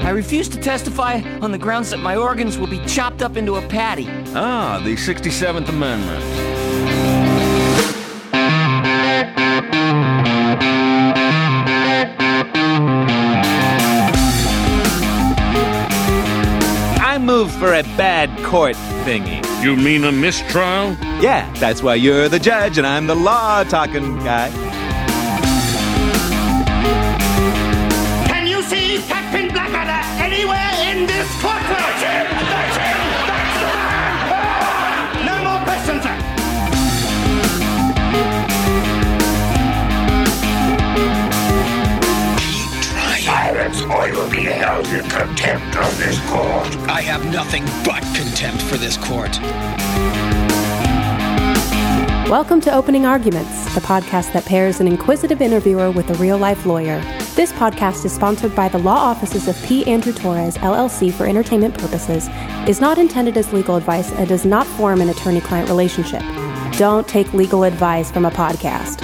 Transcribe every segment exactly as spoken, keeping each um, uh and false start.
I refuse to testify on the grounds that my organs will be chopped up into a patty. Ah, the sixty-seventh Amendment. I move for a bad court thingy. You mean a mistrial? Yeah, that's why you're the judge and I'm the law-talking guy. Can you see Captain Blackadder anywhere in this courtroom? That's him! That's him! That's the man! No more questions, sir. Keep trying. Silence, or you'll be held in contempt of this court. I have nothing but contempt for this court. Welcome to Opening Arguments, the podcast that pairs an inquisitive interviewer with a real-life lawyer. This podcast is sponsored by the law offices of P. Andrew Torres, L L C for entertainment purposes, is not intended as legal advice, and does not form an attorney-client relationship. Don't take legal advice from a podcast.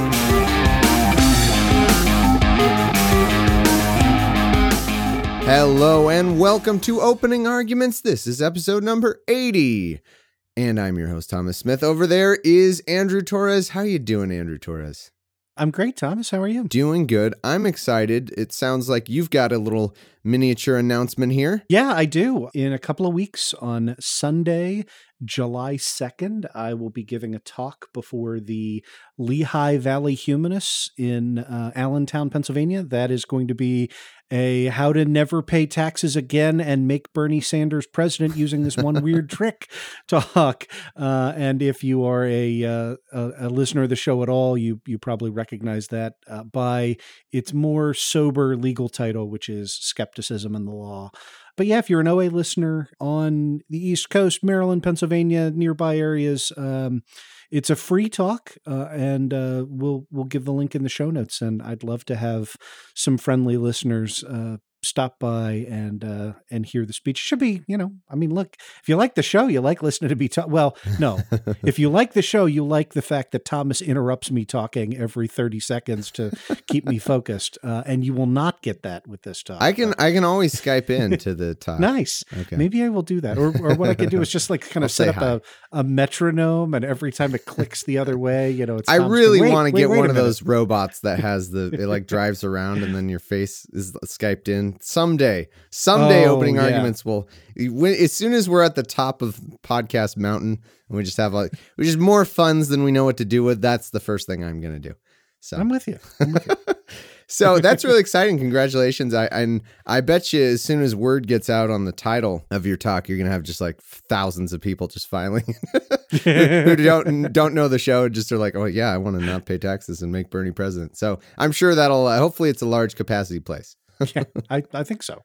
Hello and welcome to Opening Arguments. This is episode number eighty. And I'm your host, Thomas Smith. Over there is Andrew Torres. How you doing, Andrew Torres? I'm great, Thomas. How are you? Doing good. I'm excited. It sounds like you've got a little miniature announcement here. Yeah, I do. In a couple of weeks on Sunday, July second, I will be giving a talk before the Lehigh Valley Humanists in uh, Allentown, Pennsylvania. That is going to be a how to never pay taxes again and make Bernie Sanders president using this one weird trick talk. Uh, and if you are a, uh, a a listener of the show at all, you you probably recognize that uh, by its more sober legal title, which is Skepticism in the Law. But yeah, if you're an O A listener on the East Coast, Maryland, Pennsylvania, nearby areas, um, it's a free talk, uh, and uh, we'll we'll give the link in the show notes. And I'd love to have some friendly listeners uh, stop by and uh, and hear the speech. It should be, you know, I mean, look, if you like the show, you like listening to me talk. Well, no, if you like the show, you like the fact that Thomas interrupts me talking every thirty seconds to keep me focused, uh, and you will not get that with this talk. I can but. I can always Skype in to the talk. Nice. Okay. Maybe I will do that. Or or what I could do is just like kind of set up hi. a, a metronome, and every time it clicks the other way, you know, it's I really wait, want to wait, get wait one of minute. those robots that has the, it like drives around and then your face is Skyped in. Someday, someday Oh, Opening yeah. Arguments will, when, as soon as we're at the top of podcast mountain and we just have like, we just more funds than we know what to do with, that's the first thing I'm going to do. So I'm with you. I'm with you. So that's really exciting. Congratulations. I and I bet you as soon as word gets out on the title of your talk, you're going to have just like thousands of people just filing who, who don't don't know the show, just are like, oh, yeah, I want to not pay taxes and make Bernie president. So I'm sure that'll uh, hopefully it's a large capacity place. Yeah, I, I think so.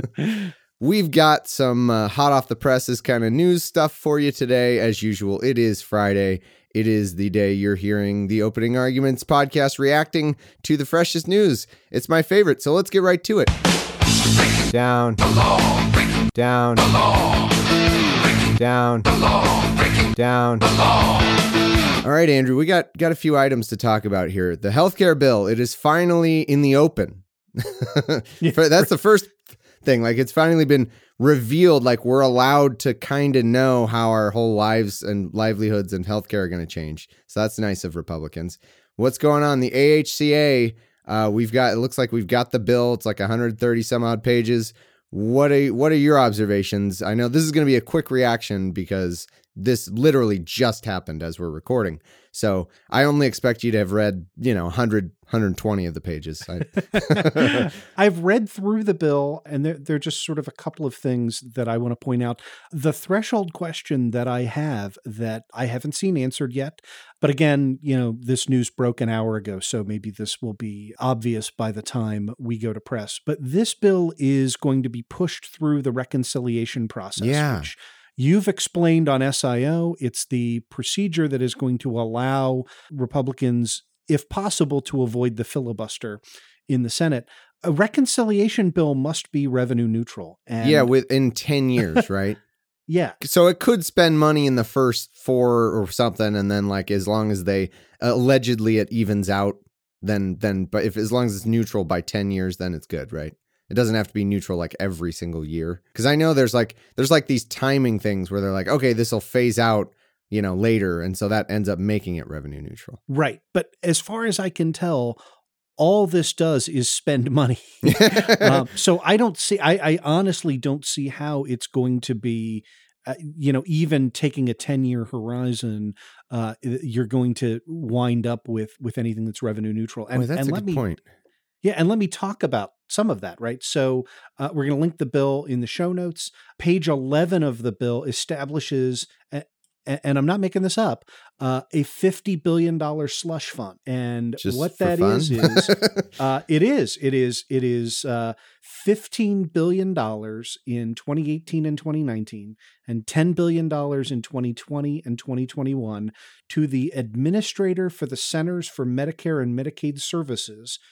We've got some uh, hot off the presses kind of news stuff for you today. As usual, it is Friday. It is the day you're hearing the Opening Arguments podcast reacting to the freshest news. It's my favorite, so let's get right to it. Down. Down. Down. Down. All right, Andrew, we got, got a few items to talk about here. The healthcare bill, it is finally in the open. That's the first thing. Like, it's finally been revealed, like we're allowed to kind of know how our whole lives and livelihoods and healthcare are going to change. So that's nice of Republicans. What's going on? The A H C A, uh, we've got, it looks like we've got the bill. It's like one hundred thirty some odd pages. What are, what are your observations? I know this is going to be a quick reaction because this literally just happened as we're recording. So I only expect you to have read, you know, one hundred, one hundred twenty of the pages. I... I've read through the bill, and there, there are just sort of a couple of things that I want to point out. The threshold question that I have that I haven't seen answered yet, but again, you know, this news broke an hour ago, so maybe this will be obvious by the time we go to press. But this bill is going to be pushed through the reconciliation process, yeah. which you've explained on S I O. It's the procedure that is going to allow Republicans, if possible, to avoid the filibuster in the Senate. A reconciliation bill must be revenue neutral. And yeah, within ten years, right? Yeah. So it could spend money in the first four or something, and then like as long as they allegedly it evens out, then then but if as long as it's neutral by ten years, then it's good, right? It doesn't have to be neutral like every single year. Because I know there's like there's like these timing things where they're like, okay, this will phase out, you know, later. And so that ends up making it revenue neutral. Right. But as far as I can tell, all this does is spend money. um, so I don't see, I, I honestly don't see how it's going to be, uh, you know, even taking a ten year horizon, uh, you're going to wind up with, with anything that's revenue neutral. And, Boy, that's and a let good me, point. Yeah. And let me talk about some of that, right? So uh, we're going to link the bill in the show notes. Page eleven of the bill establishes, a, and I'm not making this up, uh, a fifty billion dollars slush fund. And Just what for that fun? is, is uh, it is, it is, it is uh, fifteen billion dollars in twenty eighteen and twenty nineteen and ten billion dollars in twenty twenty and twenty twenty-one to the administrator for the Centers for Medicare and Medicaid Services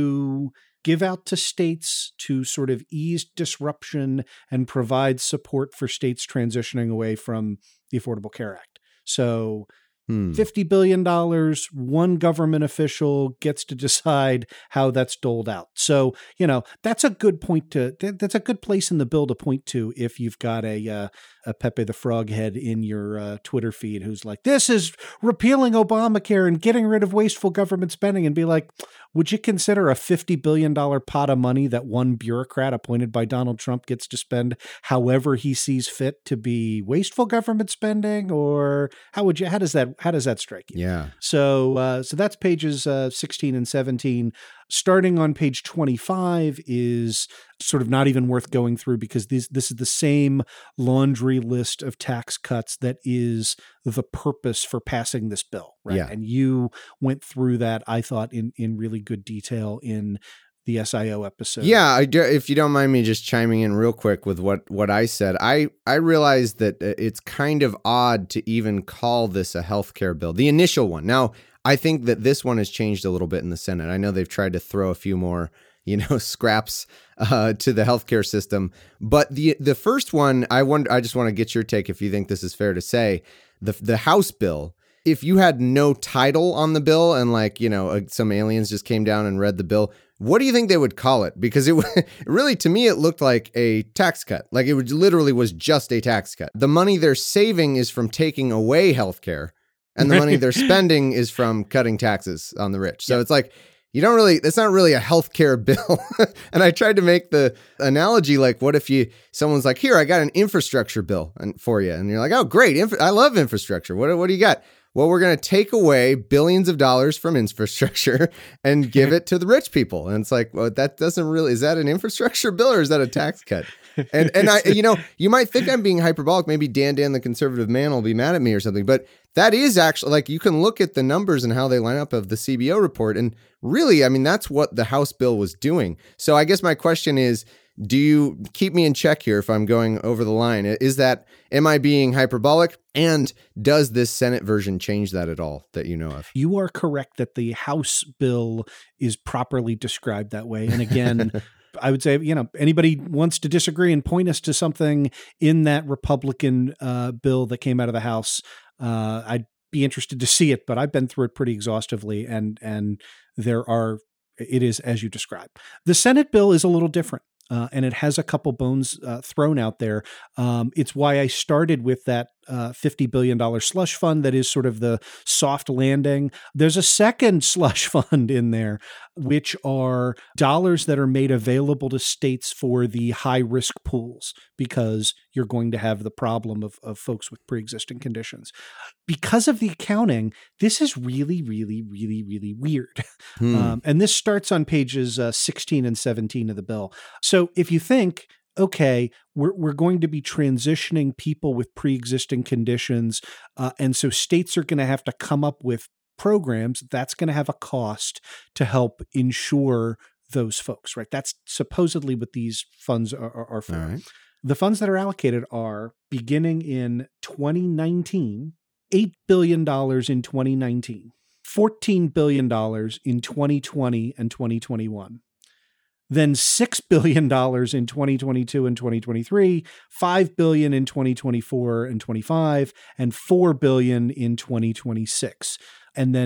to give out to states to sort of ease disruption and provide support for states transitioning away from the Affordable Care Act. So Hmm. fifty billion dollars, one government official gets to decide how that's doled out. So, you know, that's a good point to, that's a good place in the bill to point to if you've got a, uh, a Pepe the Frog head in your uh, Twitter feed who's like, this is repealing Obamacare and getting rid of wasteful government spending, and be like, would you consider a fifty billion dollars pot of money that one bureaucrat appointed by Donald Trump gets to spend however he sees fit to be wasteful government spending? Or how would you, how does that, how does that strike you? Yeah. So, uh, so that's pages uh, sixteen and seventeen. Starting on page twenty-five is sort of not even worth going through, because this this is the same laundry list of tax cuts that is the purpose for passing this bill, right? Yeah. And you went through that, I thought, in in really good detail in the S I O episode. Yeah, I do, if you don't mind me just chiming in real quick with what, what I said, I, I realized that it's kind of odd to even call this a healthcare bill, the initial one. Now, I think that this one has changed a little bit in the Senate. I know they've tried to throw a few more, you know, scraps uh, to the healthcare system, but the the first one, I wonder, I just want to get your take if you think this is fair to say. The the House bill, if you had no title on the bill and like, you know, uh, some aliens just came down and read the bill, what do you think they would call it? Because it really, to me, it looked like a tax cut. Like it would, literally was just a tax cut. The money they're saving is from taking away healthcare, and the money they're spending is from cutting taxes on the rich. So yep. It's like, you don't really, it's not really a healthcare bill. And I tried to make the analogy, like, what if you, someone's like, here, I got an infrastructure bill for you. And you're like, oh, great. Inf- I love infrastructure. What, what do you got? Well, we're going to take away billions of dollars from infrastructure and give it to the rich people. And it's like, well, that doesn't really, is that an infrastructure bill or is that a tax cut? And, and I, you know, you might think I'm being hyperbolic. Maybe Dan Dan, the conservative man, will be mad at me or something, but that is actually, like, you can look at the numbers and how they line up of the C B O report. And really, I mean, that's what the House bill was doing. So I guess my question is, do you keep me in check here if I'm going over the line? Is that, am I being hyperbolic? And does this Senate version change that at all that you know of? You are correct that the House bill is properly described that way. And again, I would say, you know, anybody wants to disagree and point us to something in that Republican uh, bill that came out of the House, uh, I'd be interested to see it, but I've been through it pretty exhaustively, and and there are, it is as you described. The Senate bill is a little different. Uh, and it has a couple bones uh, thrown out there. Um, it's why I started with that uh, fifty billion dollars slush fund that is sort of the soft landing. There's a second slush fund in there, which are dollars that are made available to states for the high-risk pools, because you're going to have the problem of, of folks with pre-existing conditions. Because of the accounting, this is really, really, really, really weird. Hmm. Um, and this starts on pages uh, sixteen and seventeen of the bill. So if you think, okay, we're we're going to be transitioning people with pre-existing conditions, uh, and so states are going to have to come up with programs that's going to have a cost to help ensure those folks, right? That's supposedly what these funds are, are, are for. All right. The funds that are allocated are, beginning in twenty nineteen, eight billion dollars in twenty nineteen, fourteen billion dollars in twenty twenty and twenty twenty-one. Then six billion dollars in twenty twenty-two and twenty twenty-three, five billion dollars in twenty twenty-four and twenty-five, and four billion dollars in twenty twenty-six. And then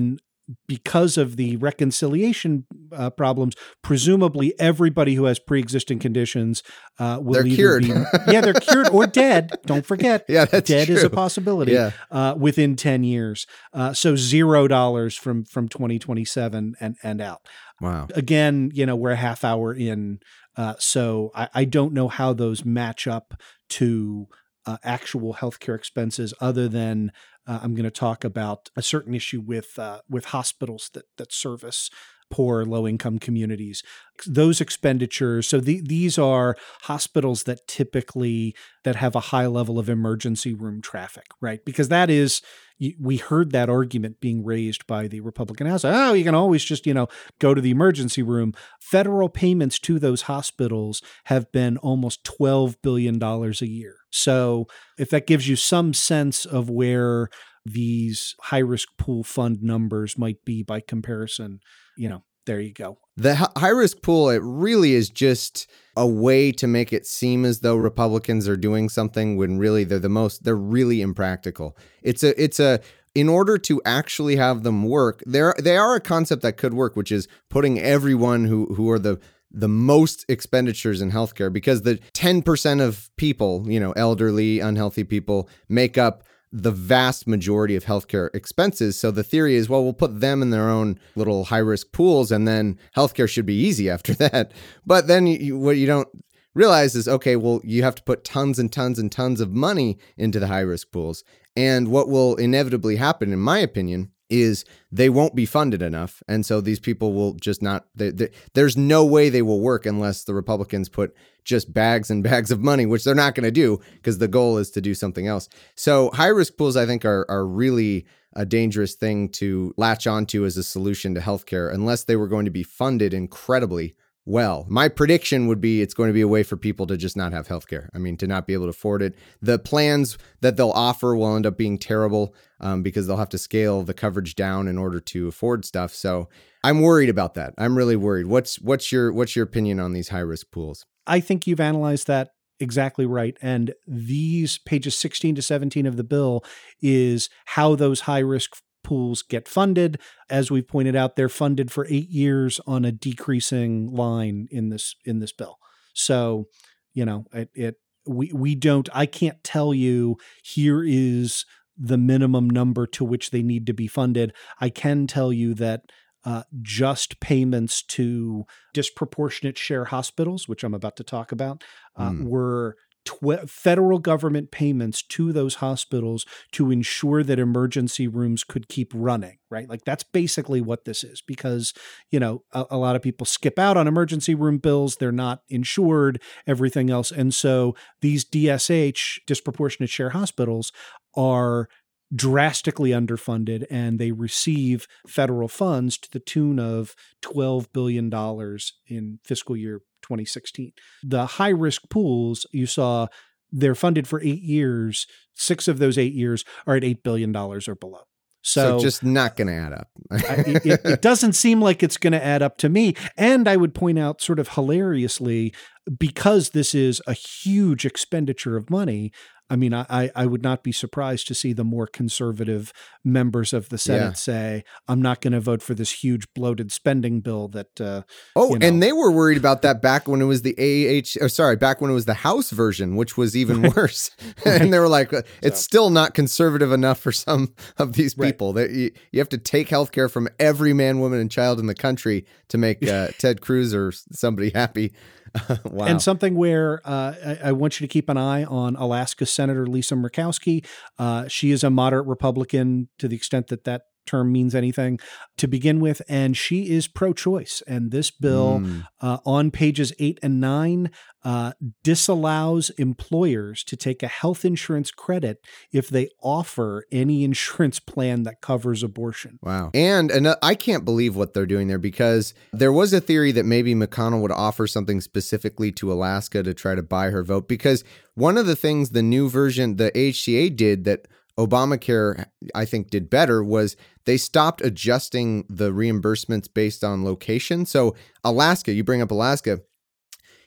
because of the reconciliation uh, problems, presumably everybody who has pre-existing conditions uh, will they're either cured. be yeah, they're cured or dead. Don't forget, yeah, that's dead true. is a possibility yeah. uh, within ten years. Uh, so zero dollars from from twenty twenty-seven and and out. Wow. Again, you know, we're a half hour in, uh, so I, I don't know how those match up to uh, actual healthcare expenses, other than uh, I'm going to talk about a certain issue with uh, with hospitals that that service poor, low-income communities. Those expenditures, so the, these are hospitals that typically that have a high level of emergency room traffic, right? Because that is, we heard that argument being raised by the Republican House. Oh, you can always just, you know, go to the emergency room. Federal payments to those hospitals have been almost twelve billion dollars a year. So if that gives you some sense of where these high-risk pool fund numbers might be by comparison, you know, there you go. The high-risk pool, it really is just a way to make it seem as though Republicans are doing something when really they're the most, they're really impractical. It's a, it's a, in order to actually have them work, they're, they are a concept that could work, which is putting everyone who, who are the, the most expenditures in healthcare, because the ten percent of people, you know, elderly, unhealthy people, make up the vast majority of healthcare expenses. So the theory is, well, we'll put them in their own little high-risk pools, and then healthcare should be easy after that. But then you, what you don't realize is, okay, well, you have to put tons and tons and tons of money into the high-risk pools. And what will inevitably happen, in my opinion, is they won't be funded enough. And so these people will just not, they, they, there's no way they will work unless the Republicans put just bags and bags of money, which they're not going to do, because the goal is to do something else. So high risk pools, I think, are are really a dangerous thing to latch onto as a solution to healthcare, unless they were going to be funded incredibly well. My prediction would be it's going to be a way for people to just not have healthcare. I mean, to not be able to afford it. The plans that they'll offer will end up being terrible um, because they'll have to scale the coverage down in order to afford stuff. So I'm worried about that. I'm really worried. What's what's your what's your opinion on these high risk pools? I think you've analyzed that exactly right. And these pages sixteen to seventeen of the bill is how those high risk pools get funded. As we pointed out, they're funded for eight years on a decreasing line in this in this bill. So, you know, it, it we we don't. I can't tell you here is the minimum number to which they need to be funded. I can tell you that uh, just payments to disproportionate share hospitals, which I'm about to talk about, uh, mm. were Tw- federal government payments to those hospitals to ensure that emergency rooms could keep running, right? Like that's basically what this is, because, you know, a, a lot of people skip out on emergency room bills. They're not insured, everything else. And so these D S H, disproportionate share hospitals, are drastically underfunded, and they receive federal funds to the tune of twelve billion dollars in fiscal year twenty sixteen. The high risk pools, you saw, they're funded for eight years. Six of those eight years are at eight billion dollars or below. So, so just not going to add up. it, it, it doesn't seem like it's going to add up to me. And I would point out, sort of hilariously, because this is a huge expenditure of money, I mean, I, I would not be surprised to see the more conservative members of the Senate yeah. say, I'm not going to vote for this huge bloated spending bill that. Uh, oh, you know. And they were worried about that back when it was the A H, or sorry, back when it was the House version, which was even worse. Right. And they were like, it's so. still not conservative enough for some of these people. Right. That you, you have to take healthcare from every man, woman, and child in the country to make uh, Ted Cruz or somebody happy. Wow. And something where uh, I, I want you to keep an eye on Alaska Senator Lisa Murkowski. Uh, she is a moderate Republican to the extent that that term means anything to begin with, and she is pro-choice. And this bill mm. uh, on pages eight and nine uh, disallows employers to take a health insurance credit if they offer any insurance plan that covers abortion. Wow. And, and I can't believe what they're doing there, because there was a theory that maybe McConnell would offer something specifically to Alaska to try to buy her vote, because one of the things the new version, the H C A did that Obamacare, I think, did better was they stopped adjusting the reimbursements based on location. So Alaska, you bring up Alaska,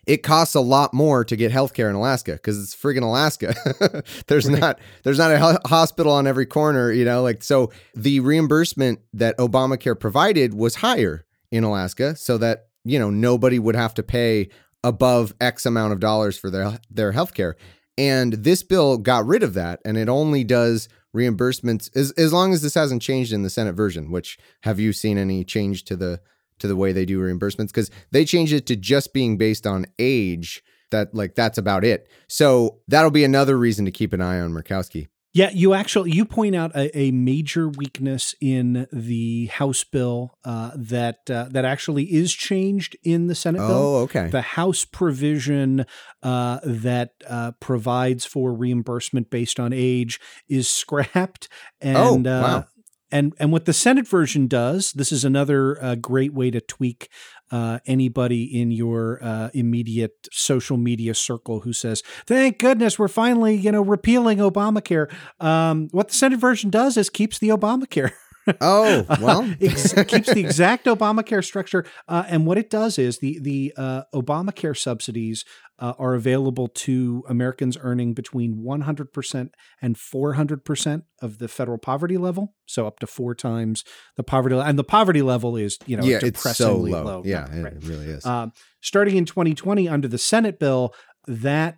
it costs a lot more to get healthcare in Alaska because it's friggin' Alaska. there's right. not there's not a ho- hospital on every corner, you know, like so the reimbursement that Obamacare provided was higher in Alaska so that, you know, nobody would have to pay above X amount of dollars for their their healthcare. And this bill got rid of that, and it only does reimbursements as as long as this hasn't changed in the Senate version. Which have you seen any change to the to the way they do reimbursements? Because they changed it to just being based on age. That like that's about it. So that'll be another reason to keep an eye on Murkowski. Yeah, you actually you point out a, a major weakness in the House bill uh, that uh, that actually is changed in the Senate bill. Oh, okay. The House provision uh, that uh, provides for reimbursement based on age is scrapped. And, oh, wow. Uh, And and what the Senate version does, this is another uh, great way to tweak uh, anybody in your uh, immediate social media circle who says, "Thank goodness we're finally, you know, repealing Obamacare." Um, what the Senate version does is keeps the Obamacare. Oh, well, uh, it keeps the exact Obamacare structure. Uh, and what it does is the, the uh, Obamacare subsidies uh, are available to Americans earning between one hundred percent and four hundred percent of the federal poverty level. So up to four times the poverty level. And the poverty level is, you know, yeah, it's so depressingly low. low. Yeah, right. it really is. Um, starting in twenty twenty under the Senate bill, that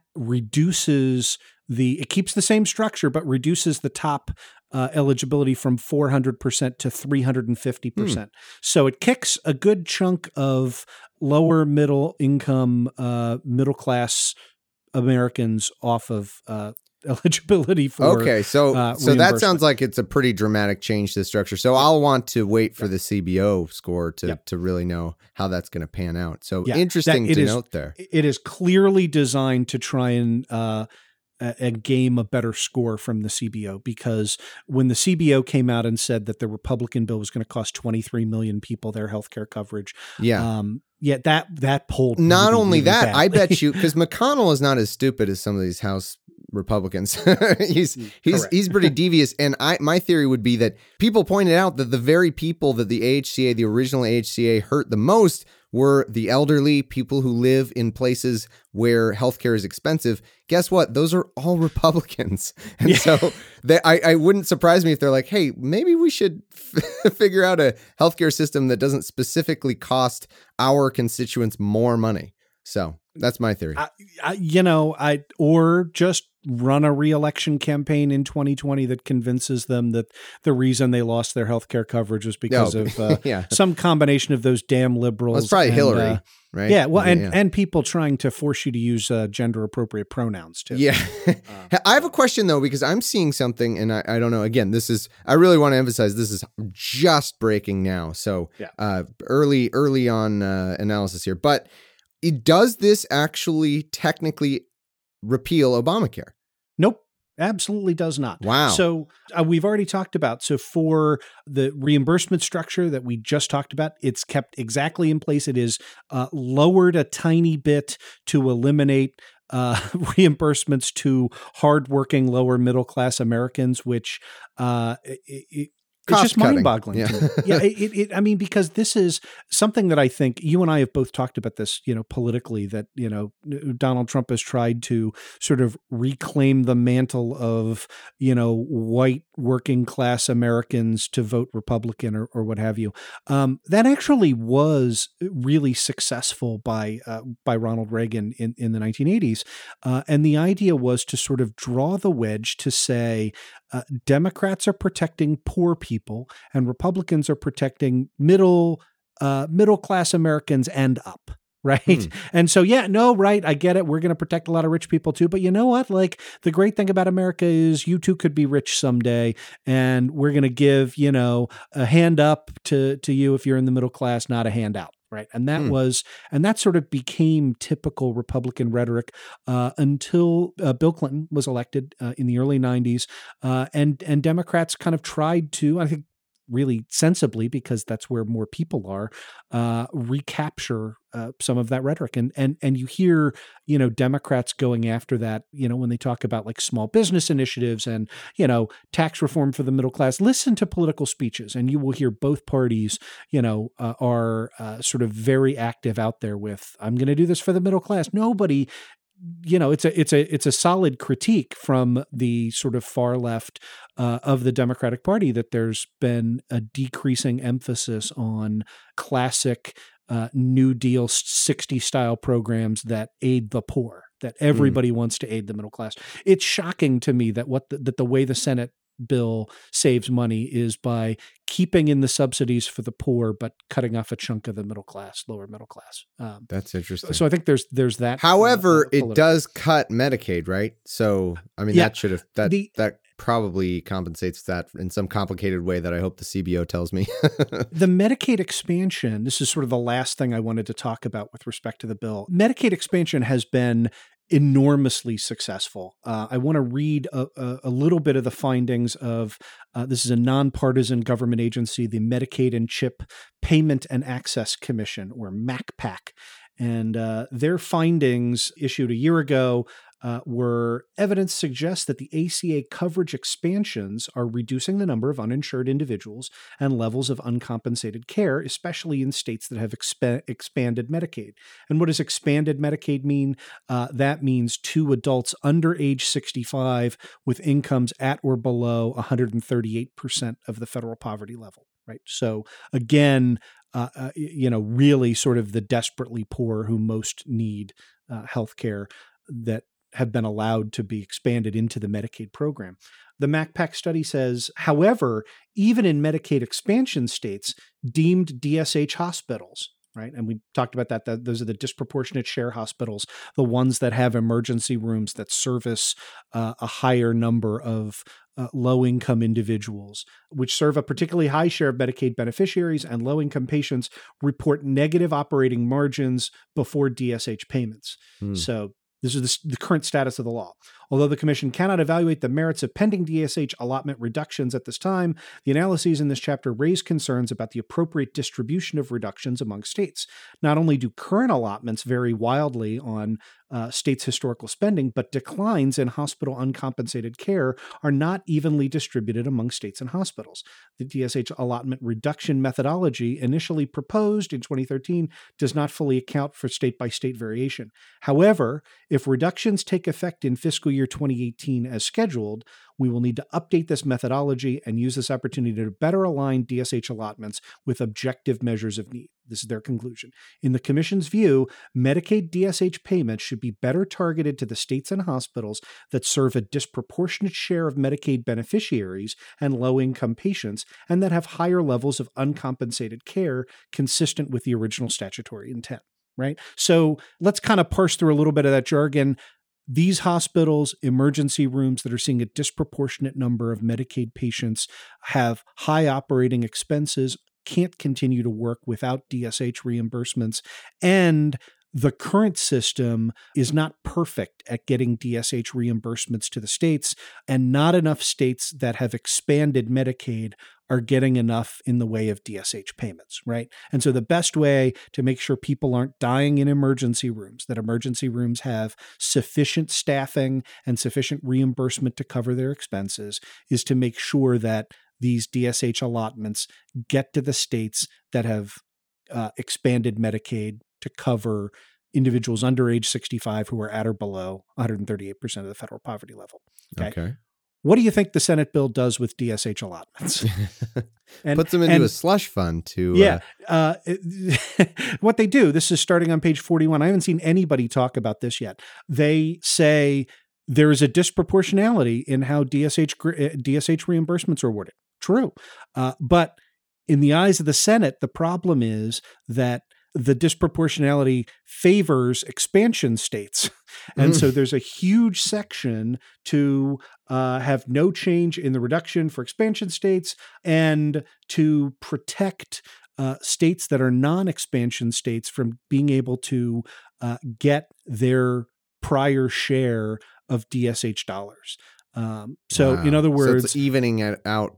reduces the, it keeps the same structure, but reduces the top Uh, eligibility from four hundred percent to three hundred fifty percent. Hmm. So it kicks a good chunk of lower middle income, uh, middle class Americans off of uh, eligibility for. Okay, so uh, so that sounds like it's a pretty dramatic change to the structure. So I'll want to wait for the C B O score to yep. to really know how that's going to pan out. So yeah, interesting to is, note there. It is clearly designed to try and uh, and game a better score from the C B O, because when the C B O came out and said that the Republican bill was going to cost twenty-three million people their healthcare coverage, yeah, um, yeah, that that polled. Not really, only really that, badly. I bet you, because McConnell is not as stupid as some of these House Republicans. he's he's Correct. he's pretty devious, and I my theory would be that people pointed out that the very people that the A H C A, the original A H C A, hurt the most were the elderly, people who live in places where healthcare is expensive. Guess what? Those are all Republicans. And yeah. so they, I, I wouldn't surprise me if they're like, hey, maybe we should f- figure out a healthcare system that doesn't specifically cost our constituents more money. So that's my theory. I, I, you know, I or just run a re-election campaign in twenty twenty that convinces them that the reason they lost their healthcare coverage was because no. of uh, yeah. some combination of those damn liberals. Well, it's probably and, Hillary, uh, right? Yeah, well, and, yeah. and people trying to force you to use uh, gender-appropriate pronouns too. Yeah. uh, I have a question though, because I'm seeing something, and I, I don't know. Again, this is I really want to emphasize this is just breaking now, so yeah. uh, early early on uh, analysis here, but. It, does this actually technically repeal Obamacare? Nope, absolutely does not. Wow. So uh, we've already talked about, so for the reimbursement structure that we just talked about, it's kept exactly in place. It is uh, lowered a tiny bit to eliminate uh, reimbursements to hardworking lower middle class Americans, which uh, it, it It's just mind-boggling. Yeah, to me. yeah it, it, it, I mean, because this is something that I think you and I have both talked about this, you know, politically, that, you know, Donald Trump has tried to sort of reclaim the mantle of, you know, white working class Americans to vote Republican or, or what have you. Um, that actually was really successful by uh, by Ronald Reagan in, in the nineteen eighties. Uh, and the idea was to sort of draw the wedge to say, uh, Democrats are protecting poor people. People and Republicans are protecting middle uh, middle class Americans and up, right? Hmm. And so, yeah, no, right, I get it. We're going to protect a lot of rich people too, but you know what? Like, the great thing about America is you too could be rich someday, and we're going to give, you know, a hand up to to you if you're in the middle class, not a handout. Right. And that hmm. was, and that sort of became typical Republican rhetoric uh, until uh, Bill Clinton was elected uh, in the early nineties. Uh, and, and Democrats kind of tried to, I think really sensibly, because that's where more people are, uh, recapture uh, some of that rhetoric. And and and you hear, you know, Democrats going after that, you know, when they talk about like small business initiatives and, you know, tax reform for the middle class. Listen to political speeches, and you will hear both parties, you know, uh, are uh, sort of very active out there with, I'm going to do this for the middle class. Nobody, you know, it's a it's a it's a solid critique from the sort of far left uh, of the Democratic Party that there's been a decreasing emphasis on classic uh, New Deal sixties style programs that aid the poor, that everybody mm. wants to aid the middle class. It's shocking to me that what the, that the way the Senate bill saves money is by keeping in the subsidies for the poor, but cutting off a chunk of the middle class, lower middle class. Um, That's interesting. So I think there's there's that. However, uh, it does cut Medicaid, right? So I mean, yeah, that should have that the, that probably compensates that in some complicated way that I hope the C B O tells me. The Medicaid expansion. This is sort of the last thing I wanted to talk about with respect to the bill. Medicaid expansion has been enormously successful. Uh, I want to read a, a, a little bit of the findings of, uh, this is a nonpartisan government agency, the Medicaid and CHIP Payment and Access Commission, or MACPAC. And uh, their findings issued a year ago uh, were evidence suggests that the A C A coverage expansions are reducing the number of uninsured individuals and levels of uncompensated care, especially in states that have exp- expanded Medicaid. And what does expanded Medicaid mean? Uh, that means two adults under age sixty-five with incomes at or below one hundred thirty-eight percent of the federal poverty level, right? So again, uh, uh, you know, really sort of the desperately poor who most need uh, health care that have been allowed to be expanded into the Medicaid program. The MACPAC study says, however, even in Medicaid expansion states, deemed D S H hospitals, right? And we talked about that, that those are the disproportionate share hospitals, the ones that have emergency rooms that service uh, a higher number of uh, low-income individuals, which serve a particularly high share of Medicaid beneficiaries, and low-income patients report negative operating margins before D S H payments. Hmm. So this is the, the current status of the law. Although the Commission cannot evaluate the merits of pending D S H allotment reductions at this time, the analyses in this chapter raise concerns about the appropriate distribution of reductions among states. Not only do current allotments vary wildly on uh, states' historical spending, but declines in hospital uncompensated care are not evenly distributed among states and hospitals. The D S H allotment reduction methodology initially proposed in twenty thirteen does not fully account for state-by-state variation. However, if reductions take effect in fiscal year twenty eighteen as scheduled, we will need to update this methodology and use this opportunity to better align D S H allotments with objective measures of need. This is their conclusion. In the Commission's view, Medicaid D S H payments should be better targeted to the states and hospitals that serve a disproportionate share of Medicaid beneficiaries and low-income patients, and that have higher levels of uncompensated care consistent with the original statutory intent. Right? So let's kind of parse through a little bit of that jargon. These hospitals, emergency rooms that are seeing a disproportionate number of Medicaid patients have high operating expenses, can't continue to work without D S H reimbursements, and the current system is not perfect at getting D S H reimbursements to the states, and not enough states that have expanded Medicaid are getting enough in the way of D S H payments, right? And so the best way to make sure people aren't dying in emergency rooms, that emergency rooms have sufficient staffing and sufficient reimbursement to cover their expenses, is to make sure that these D S H allotments get to the states that have uh, expanded Medicaid to cover individuals under age sixty-five who are at or below one hundred thirty-eight percent of the federal poverty level. Okay. okay. What do you think the Senate bill does with D S H allotments? And, Puts them into and, a slush fund to... Yeah. Uh, uh, what they do, this is starting on page forty-one. I haven't seen anybody talk about this yet. They say there is a disproportionality in how D S H, D S H reimbursements are awarded. True. Uh, but in the eyes of the Senate, the problem is that the disproportionality favors expansion states. And mm. so there's a huge section to uh, have no change in the reduction for expansion states and to protect uh, states that are non-expansion states from being able to uh, get their prior share of D S H dollars. Um, so wow. in other words, so it's evening it out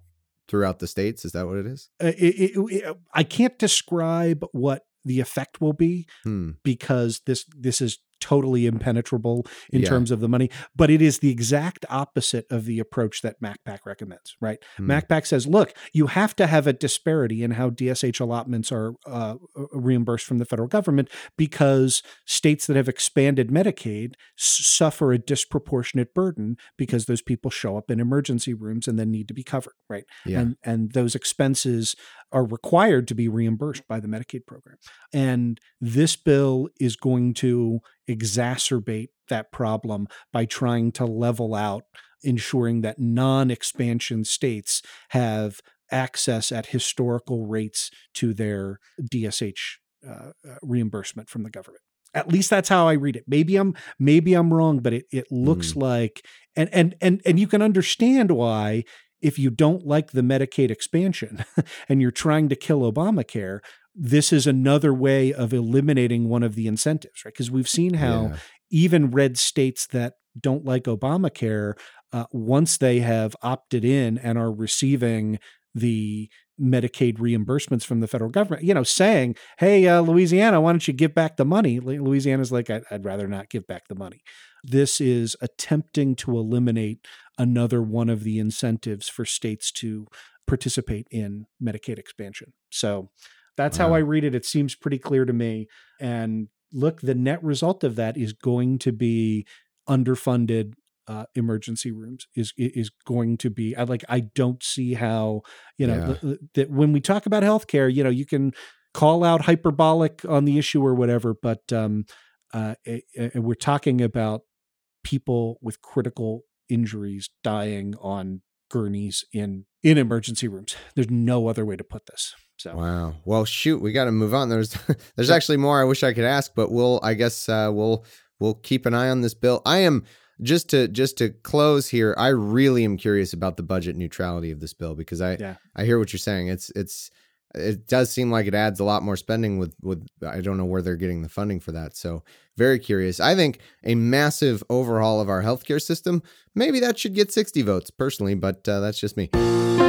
throughout the states. Is that what it is? Uh, it, it, it, I can't describe what the effect will be Hmm. because this this is totally impenetrable in Yeah. terms of the money, but it is the exact opposite of the approach that MacPac recommends, right? Hmm. MacPac says, look, you have to have a disparity in how D S H allotments are uh, reimbursed from the federal government because states that have expanded Medicaid s- suffer a disproportionate burden because those people show up in emergency rooms and then need to be covered, right? Yeah. And, and those expenses are required to be reimbursed by the Medicaid program. And this bill is going to exacerbate that problem by trying to level out, ensuring that non-expansion states have access at historical rates to their D S H uh, reimbursement from the government. At least that's how I read it. Maybe I'm maybe I'm wrong, but it it looks Mm. like and and and and you can understand why if you don't like the Medicaid expansion and you're trying to kill Obamacare, this is another way of eliminating one of the incentives, right? Because we've seen how Yeah. even red states that don't like Obamacare, uh, once they have opted in and are receiving the Medicaid reimbursements from the federal government, you know, saying, hey, uh, Louisiana, why don't you give back the money? Louisiana's like, I'd, I'd rather not give back the money. This is attempting to eliminate another one of the incentives for states to participate in Medicaid expansion. So that's how Wow. I read it. It seems pretty clear to me. And look, the net result of that is going to be underfunded uh, emergency rooms is is going to be I like I don't see how, you know, Yeah. th- that when we talk about healthcare, you know, you can call out hyperbolic on the issue or whatever, but um, uh, a- a- we're talking about people with critical injuries dying on gurneys in in emergency rooms. There's no other way to put this. So Wow. Well, shoot, we got to move on. There's there's actually more I wish I could ask, but we'll I guess uh, we'll we'll keep an eye on this bill. I am just to just to close here. I really am curious about the budget neutrality of this bill because I yeah. I hear what you're saying. It's it's it does seem like it adds a lot more spending with with I don't know where they're getting the funding for that. So very curious. I think a massive overhaul of our healthcare system, maybe that should get sixty votes personally, but uh, that's just me.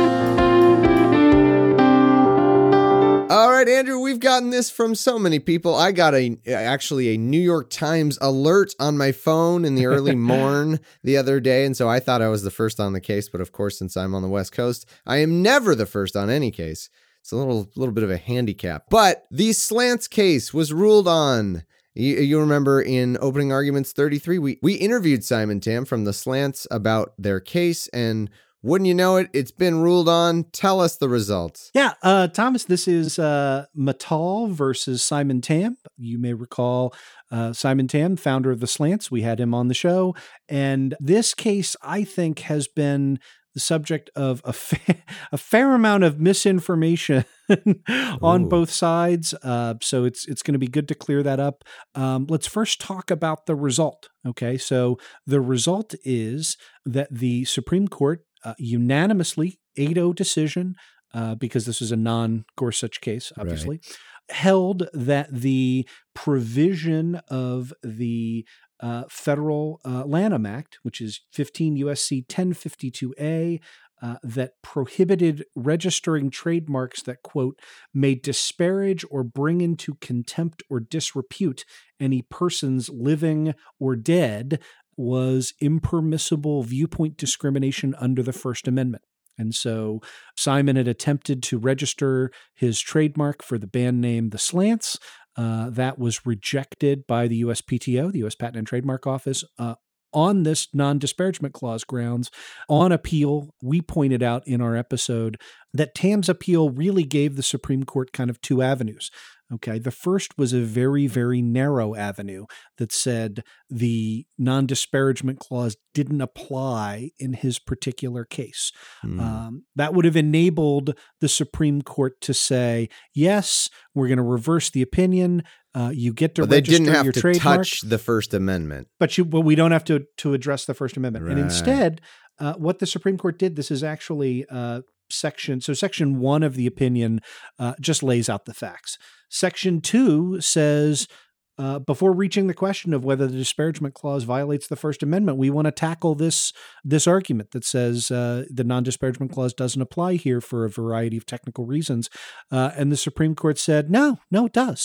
All right, Andrew, we've gotten this from so many people. I got a actually a New York Times alert on my phone in the early morn the other day, and so I thought I was the first on the case, but of course, since I'm on the West Coast, I am never the first on any case. It's a little little bit of a handicap. But the Slants case was ruled on. You, you remember in opening arguments thirty-three, we, we interviewed Simon Tam from the Slants about their case, and wouldn't you know it, it's been ruled on. Tell us the results. Yeah, uh, Thomas, this is uh, Mittal versus Simon Tam. You may recall uh, Simon Tam, founder of the Slants. We had him on the show. And this case, I think, has been the subject of a, fa- a fair amount of misinformation on Ooh. both sides. Uh, so it's it's going to be good to clear that up. Um, let's first talk about the result. Okay, so the result is that the Supreme Court uh, unanimously eight oh decision, uh, because this is a non-Gorsuch case, obviously, right. held that the provision of the Uh, federal uh, Lanham Act, which is fifteen U S C ten fifty-two A, uh, that prohibited registering trademarks that, quote, may disparage or bring into contempt or disrepute any persons living or dead, was impermissible viewpoint discrimination under the First Amendment. And so Simon had attempted to register his trademark for the band name The Slants. Uh, that was rejected by the U S P T O, the U S Patent and Trademark Office, uh, on this non-disparagement clause grounds. On appeal, we pointed out in our episode that Tam's appeal really gave the Supreme Court kind of two avenues. Okay, the first was a very, very narrow avenue that said the non-disparagement clause didn't apply in his particular case. Mm. Um, that would have enabled the Supreme Court to say, yes, we're going to reverse the opinion. Uh, you get to but they register didn't have your to trademark, touch the First Amendment. But you, but we don't have to to address the First Amendment. Right. And instead, uh, what the Supreme Court did, this is actually uh, section. So section one of the opinion uh, just lays out the facts. Section two says uh, before reaching the question of whether the disparagement clause violates the First Amendment, we want to tackle this this argument that says uh, the non-disparagement clause doesn't apply here for a variety of technical reasons. Uh, and the Supreme Court said, no, no, it does.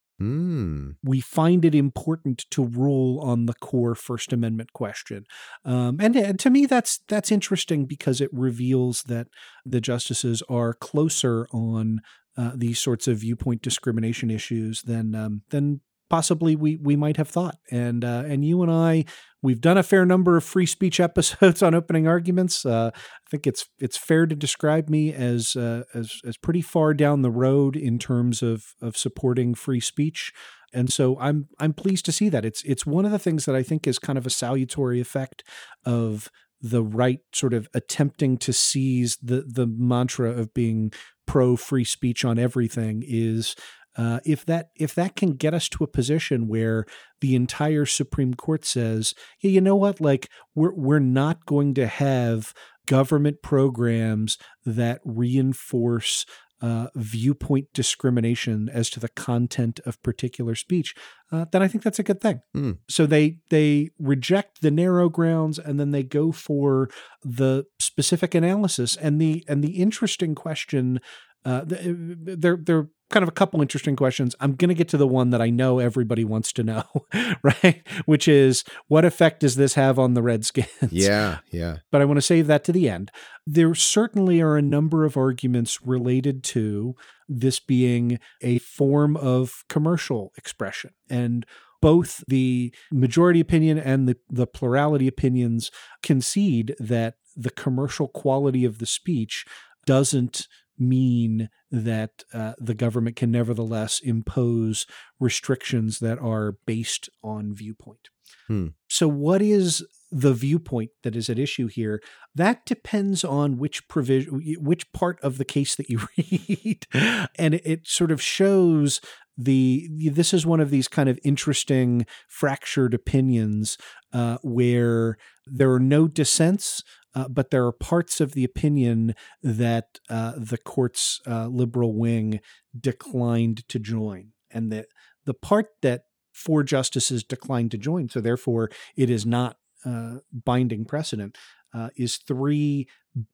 Mm. We find it important to rule on the core First Amendment question. Um, and, and to me, that's that's interesting because it reveals that the justices are closer on uh, these sorts of viewpoint discrimination issues than um, than possibly we we might have thought. And uh, and you and I, we've done a fair number of free speech episodes on opening arguments. Uh, I think it's it's fair to describe me as uh, as as pretty far down the road in terms of of supporting free speech. And so I'm I'm pleased to see that. It's it's one of the things that I think is kind of a salutary effect of the right sort of attempting to seize the the mantra of being pro free speech on everything is uh, if that if that can get us to a position where the entire Supreme Court says, yeah, you know what, like we're we're not going to have government programs that reinforce Uh, viewpoint discrimination as to the content of particular speech, uh, then I think that's a good thing. Mm. So they they reject the narrow grounds and then they go for the specific analysis. And the and the interesting question, uh, they're they're kind of a couple interesting questions. I'm going to get to the one that I know everybody wants to know, right? Which is, what effect does this have on the Redskins? Yeah, yeah. But I want to save that to the end. There certainly are a number of arguments related to this being a form of commercial expression. And both the majority opinion and the, the plurality opinions concede that the commercial quality of the speech doesn't mean that uh, the government can nevertheless impose restrictions that are based on viewpoint. Hmm. So what is the viewpoint that is at issue here? That depends on which provision, which part of the case that you read. And it, it sort of shows the, this is one of these kind of interesting fractured opinions uh, where there are no dissents, Uh, but there are parts of the opinion that uh, the court's uh, liberal wing declined to join. And the, the part that four justices declined to join, so therefore it is not uh, binding precedent, uh, is three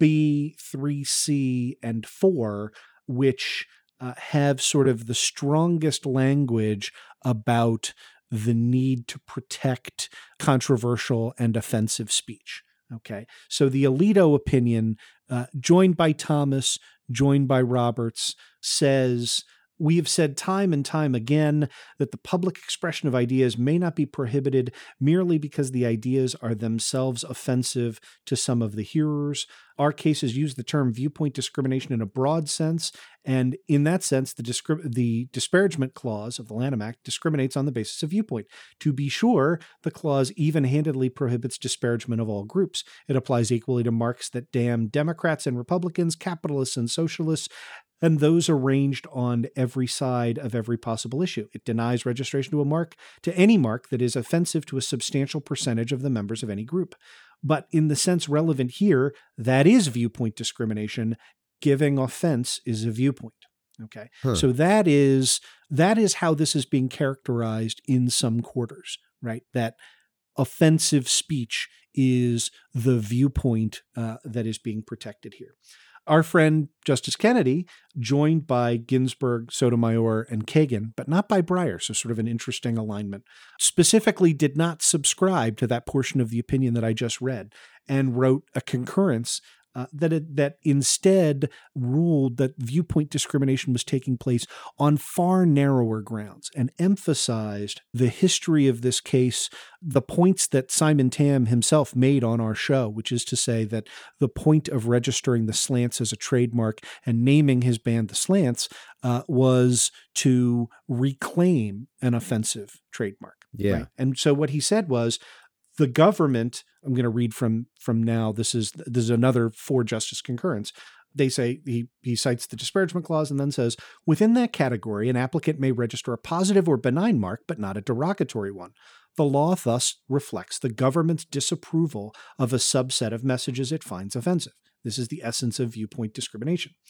B, three C, and four, which uh, have sort of the strongest language about the need to protect controversial and offensive speech. Okay, so the Alito opinion, uh, joined by Thomas, joined by Roberts, says, we have said time and time again that the public expression of ideas may not be prohibited merely because the ideas are themselves offensive to some of the hearers. Our cases use the term viewpoint discrimination in a broad sense, and in that sense, the, discri- the disparagement clause of the Lanham Act discriminates on the basis of viewpoint. To be sure, the clause even-handedly prohibits disparagement of all groups. It applies equally to marks that damn Democrats and Republicans, capitalists and socialists, and those arranged on every side of every possible issue. It denies registration to a mark, to any mark that is offensive to a substantial percentage of the members of any group. But in the sense relevant here, that is viewpoint discrimination. Giving offense is a viewpoint. Okay. Huh. So that is, that is how this is being characterized in some quarters, right? That offensive speech is the viewpoint uh, that is being protected here. Our friend Justice Kennedy, joined by Ginsburg, Sotomayor, and Kagan, but not by Breyer, so sort of an interesting alignment, specifically did not subscribe to that portion of the opinion that I just read and wrote a concurrence uh, that it, that instead ruled that viewpoint discrimination was taking place on far narrower grounds and emphasized the history of this case, the points that Simon Tam himself made on our show, which is to say that the point of registering the slants as a trademark and naming his band the Slants uh, was to reclaim an offensive trademark. Yeah. Right? And so what he said was, the government, I'm going to read from from now, this is this is another four justice concurrence. They say, he, he cites the disparagement clause and then says, within that category, an applicant may register a positive or benign mark, but not a derogatory one. The law thus reflects the government's disapproval of a subset of messages it finds offensive. This is the essence of viewpoint discrimination.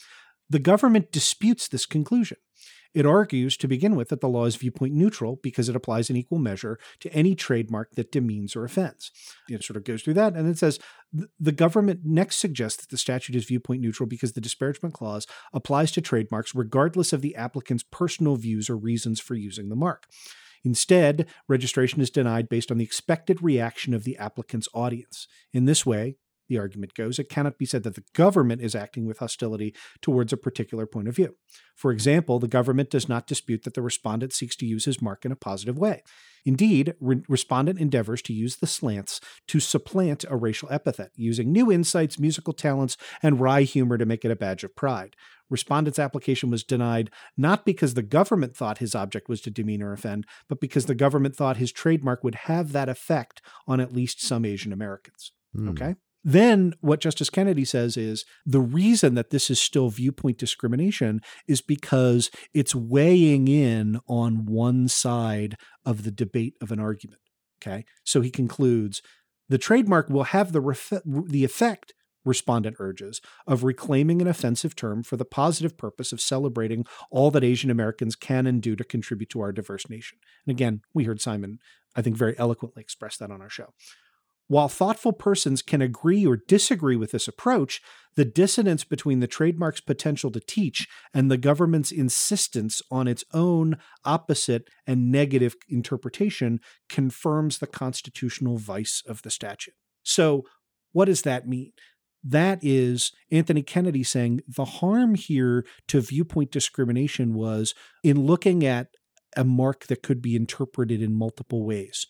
The government disputes this conclusion. It argues, to begin with, that the law is viewpoint neutral because it applies in equal measure to any trademark that demeans or offends. It sort of goes through that, and it says the government next suggests that the statute is viewpoint neutral because the disparagement clause applies to trademarks regardless of the applicant's personal views or reasons for using the mark. Instead, registration is denied based on the expected reaction of the applicant's audience. In this way, the argument goes, it cannot be said that the government is acting with hostility towards a particular point of view. For example, the government does not dispute that the respondent seeks to use his mark in a positive way. Indeed, re- respondent endeavors to use the slants to supplant a racial epithet, using new insights, musical talents, and wry humor to make it a badge of pride. Respondent's application was denied not because the government thought his object was to demean or offend, but because the government thought his trademark would have that effect on at least some Asian Americans. Mm. Okay? Then what Justice Kennedy says is the reason that this is still viewpoint discrimination is because it's weighing in on one side of the debate of an argument. Okay. So he concludes the trademark will have the, ref- the effect, respondent urges, of reclaiming an offensive term for the positive purpose of celebrating all that Asian Americans can and do to contribute to our diverse nation. And again, we heard Simon, I think, very eloquently express that on our show. While thoughtful persons can agree or disagree with this approach, the dissonance between the trademark's potential to teach and the government's insistence on its own opposite and negative interpretation confirms the constitutional vice of the statute. So what does that mean? That is Anthony Kennedy saying the harm here to viewpoint discrimination was in looking at a mark that could be interpreted in multiple ways,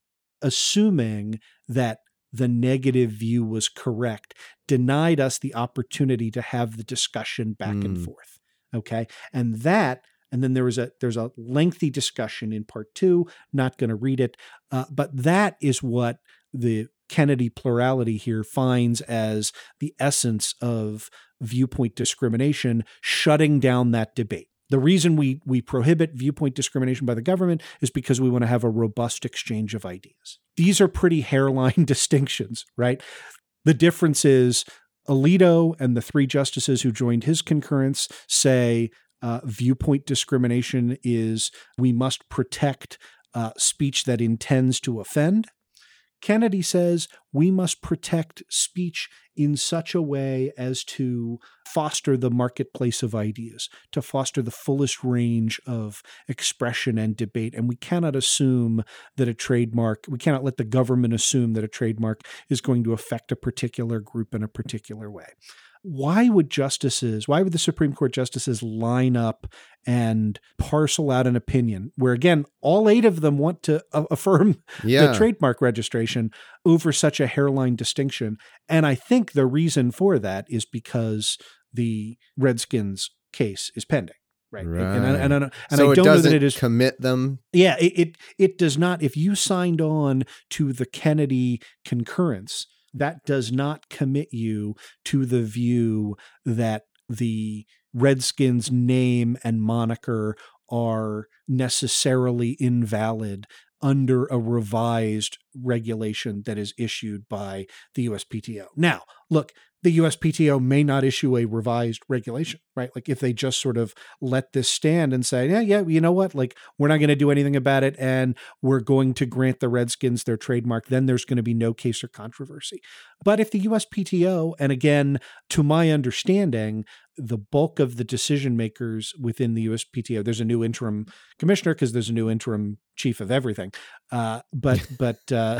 assuming that the negative view was correct, denied us the opportunity to have the discussion back mm. and forth. Okay. And that, and then there was a, there's a lengthy discussion in part two, not going to read it. Uh, but that is what the Kennedy plurality here finds as the essence of viewpoint discrimination, shutting down that debate. The reason we we prohibit viewpoint discrimination by the government is because we want to have a robust exchange of ideas. These are pretty hairline distinctions, right? The difference is Alito and the three justices who joined his concurrence say uh, viewpoint discrimination is we must protect uh, speech that intends to offend. Kennedy says we must protect speech in such a way as to foster the marketplace of ideas, to foster the fullest range of expression and debate. And we cannot assume that a trademark, we cannot let the government assume that a trademark is going to affect a particular group in a particular way. Why would justices, why would the Supreme Court justices line up and parcel out an opinion where, again, all eight of them want to uh, affirm yeah. the trademark registration over such a hairline distinction? And I think the reason for that is because the Redskins case is pending. Right. right. And, and, and, and, and so I don't it know doesn't that it is commit them. Yeah, it, it it does not. If you signed on to the Kennedy concurrence, that does not commit you to the view that the Redskins name and moniker are necessarily invalid under a revised regulation that is issued by the U S P T O. Now, look, the U S P T O may not issue a revised regulation, right? Like if they just sort of let this stand and say, yeah, yeah, you know what? Like we're not going to do anything about it and we're going to grant the Redskins their trademark, then there's going to be no case or controversy. But if the U S P T O, and again, to my understanding, the bulk of the decision makers within the U S P T O, there's a new interim commissioner because there's a new interim chief of everything. Uh, but but uh,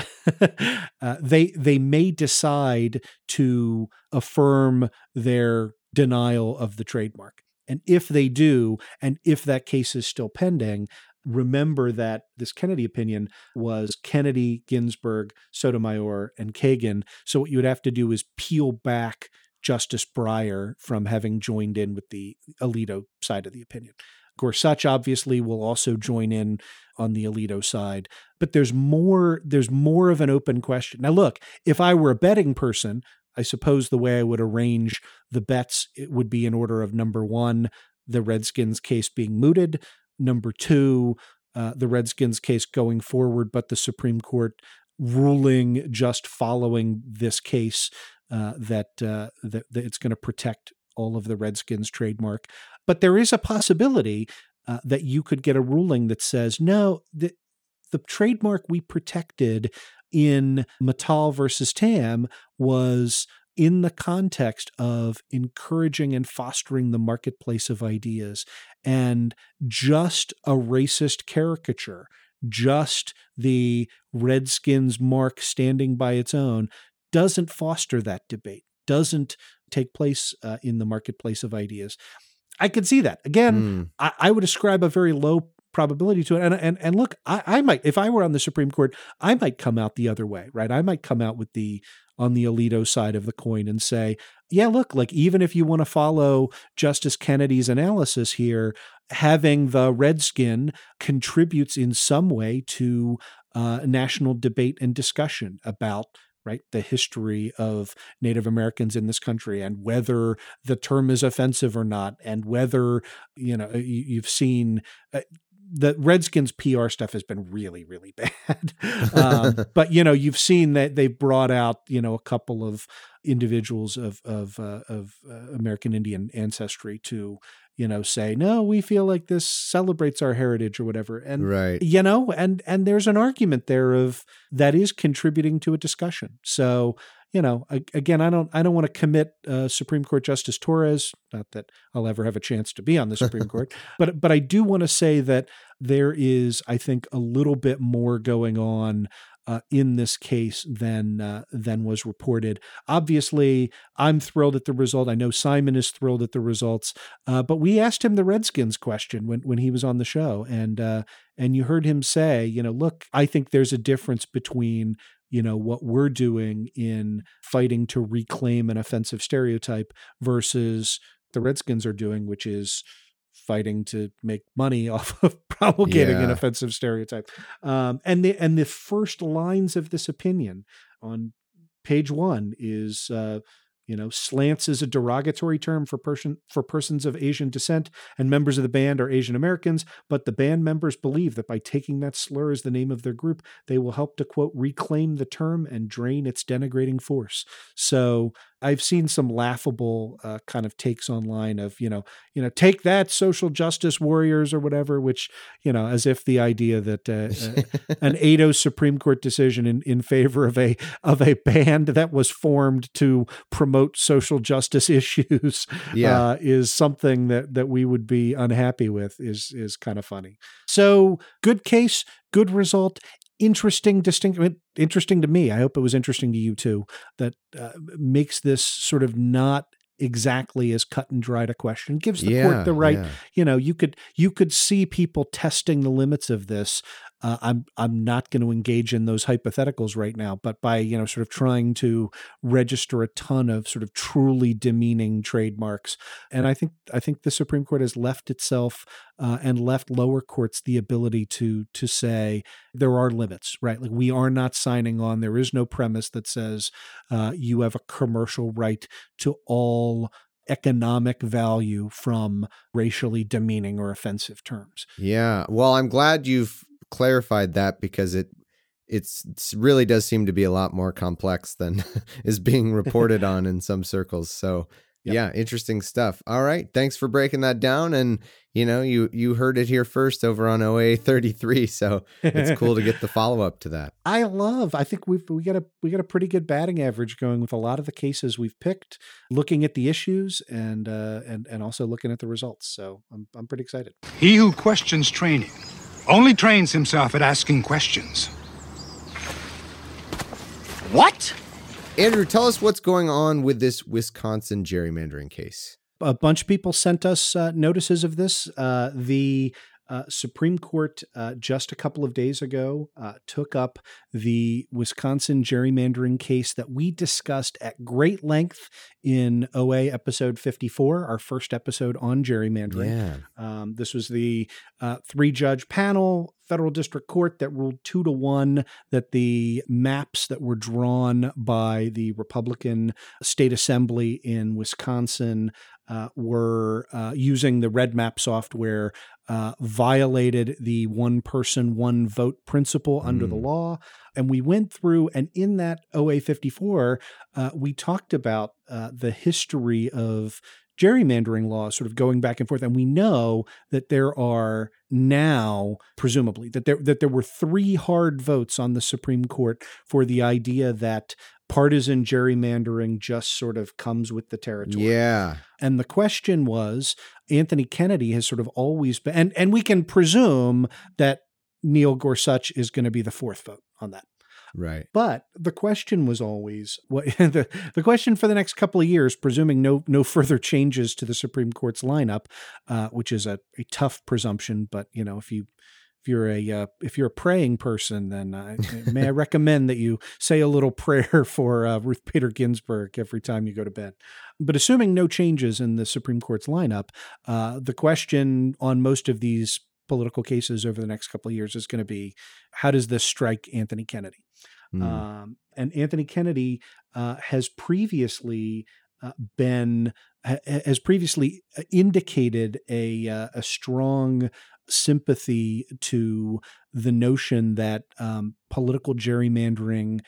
uh, they they may decide to affirm their denial of the trademark. And if they do, and if that case is still pending, remember that this Kennedy opinion was Kennedy, Ginsburg, Sotomayor, and Kagan. So what you would have to do is peel back Justice Breyer from having joined in with the Alito side of the opinion. Gorsuch obviously will also join in on the Alito side, but there's more, there's more of an open question. Now, look, if I were a betting person, I suppose the way I would arrange the bets, it would be in order of number one, the Redskins case being mooted, number two, uh, the Redskins case going forward, but the Supreme Court ruling just following this case uh, that, uh, that that it's going to protect all of the Redskins trademark. But there is a possibility uh, that you could get a ruling that says, no, the, the trademark we protected in Mittal versus Tam was in the context of encouraging and fostering the marketplace of ideas, and just a racist caricature, just the Redskins mark standing by its own, doesn't foster that debate, doesn't take place uh, in the marketplace of ideas. I could see that. Again, mm. I, I would ascribe a very low probability to it. And and, and look, I, I might, if I were on the Supreme Court, I might come out the other way, right? I might come out with the, on the Alito side of the coin and say, yeah, look, like even if you want to follow Justice Kennedy's analysis here, having the redskin contributes in some way to uh, national debate and discussion about right, the history of Native Americans in this country, and whether the term is offensive or not, and whether, you know, you've seen uh, the Redskins P R stuff has been really, really bad. um, but, you know, you've seen that they brought out, you know, a couple of individuals of, of, uh, of uh, American Indian ancestry to, you know, say, no, we feel like this celebrates our heritage or whatever. And, right. you know, and, and there's an argument there of that is contributing to a discussion. So, you know, again, I don't, I don't want to commit uh, Supreme Court Justice Torres, not that I'll ever have a chance to be on the Supreme Court, but, but I do want to say that there is, I think, a little bit more going on Uh, in this case than uh, than was reported. Obviously, I'm thrilled at the result. I know Simon is thrilled at the results. Uh, but we asked him the Redskins question when when he was on the show, and uh, and you heard him say, you know, look, I think there's a difference between, you know, what we're doing in fighting to reclaim an offensive stereotype versus the Redskins are doing, which is fighting to make money off of promulgating yeah. an offensive stereotype. Um, and the and the first lines of this opinion on page one is, uh, you know, slants is a derogatory term for person for persons of Asian descent, and members of the band are Asian Americans, but the band members believe that by taking that slur as the name of their group, they will help to, quote, reclaim the term and drain its denigrating force. So I've seen some laughable uh, kind of takes online of, you know, you know, take that, social justice warriors or whatever, which, you know, as if the idea that uh, uh, an eight oh Supreme Court decision in, in favor of a of a band that was formed to promote social justice issues yeah. uh, is something that that we would be unhappy with is is kind of funny. So good case, good result. Interesting, distinct, interesting to me. I hope it was interesting to you too, that uh, makes this sort of not exactly as cut and dried a question. Gives the yeah, court the right, yeah. you know, you could, you could see people testing the limits of this. Uh, I'm, I'm not going to engage in those hypotheticals right now, but by, you know, sort of trying to register a ton of sort of truly demeaning trademarks. And I think, I think the Supreme Court has left itself uh, and left lower courts the ability to, to say there are limits, right? Like we are not signing on. There is no premise that says uh, you have a commercial right to all economic value from racially demeaning or offensive terms. Yeah. Well, I'm glad you've clarified that, because it it's, it's really does seem to be a lot more complex than is being reported on in some circles. So yep. yeah, interesting stuff. All right. Thanks for breaking that down. And, you know, you, you heard it here first over on O A thirty-three. So it's cool to get the follow up to that. I love, I think we've, we got a, we got a pretty good batting average going with a lot of the cases we've picked, looking at the issues and, uh, and, and also looking at the results. So I'm, I'm pretty excited. He who questions training only trains himself at asking questions. What? Andrew, tell us what's going on with this Wisconsin gerrymandering case. A bunch of people sent us uh, notices of this. Uh, the uh, Supreme Court uh, just a couple of days ago uh, took up the Wisconsin gerrymandering case that we discussed at great length in O A episode fifty-four, our first episode on gerrymandering. Yeah. Um, this was the uh, three-judge panel, federal district court, that ruled two to one that the maps that were drawn by the Republican State Assembly in Wisconsin uh, were uh, using the Red Map software uh, violated the one person, one vote principle mm. under the law. And we went through, and in that O A fifty-four, uh, we talked about uh, the history of gerrymandering laws sort of going back and forth. And we know that there are now, presumably, that there that there were three hard votes on the Supreme Court for the idea that partisan gerrymandering just sort of comes with the territory. Yeah. And the question was, Anthony Kennedy has sort of always been, and, and we can presume that Neil Gorsuch is going to be the fourth vote on that. Right. But the question was always what the, the question for the next couple of years, presuming no no further changes to the Supreme Court's lineup, uh, which is a, a tough presumption. But you know, if you if you're a uh, if you're a praying person, then uh, may I recommend that you say a little prayer for uh, Ruth Bader Ginsburg every time you go to bed. But assuming no changes in the Supreme Court's lineup, uh, the question on most of these political cases over the next couple of years is going to be, how does this strike Anthony Kennedy? Mm. Um, and Anthony Kennedy uh, has previously uh, been ha- has previously indicated a uh, a strong sympathy to the notion that um, political gerrymandering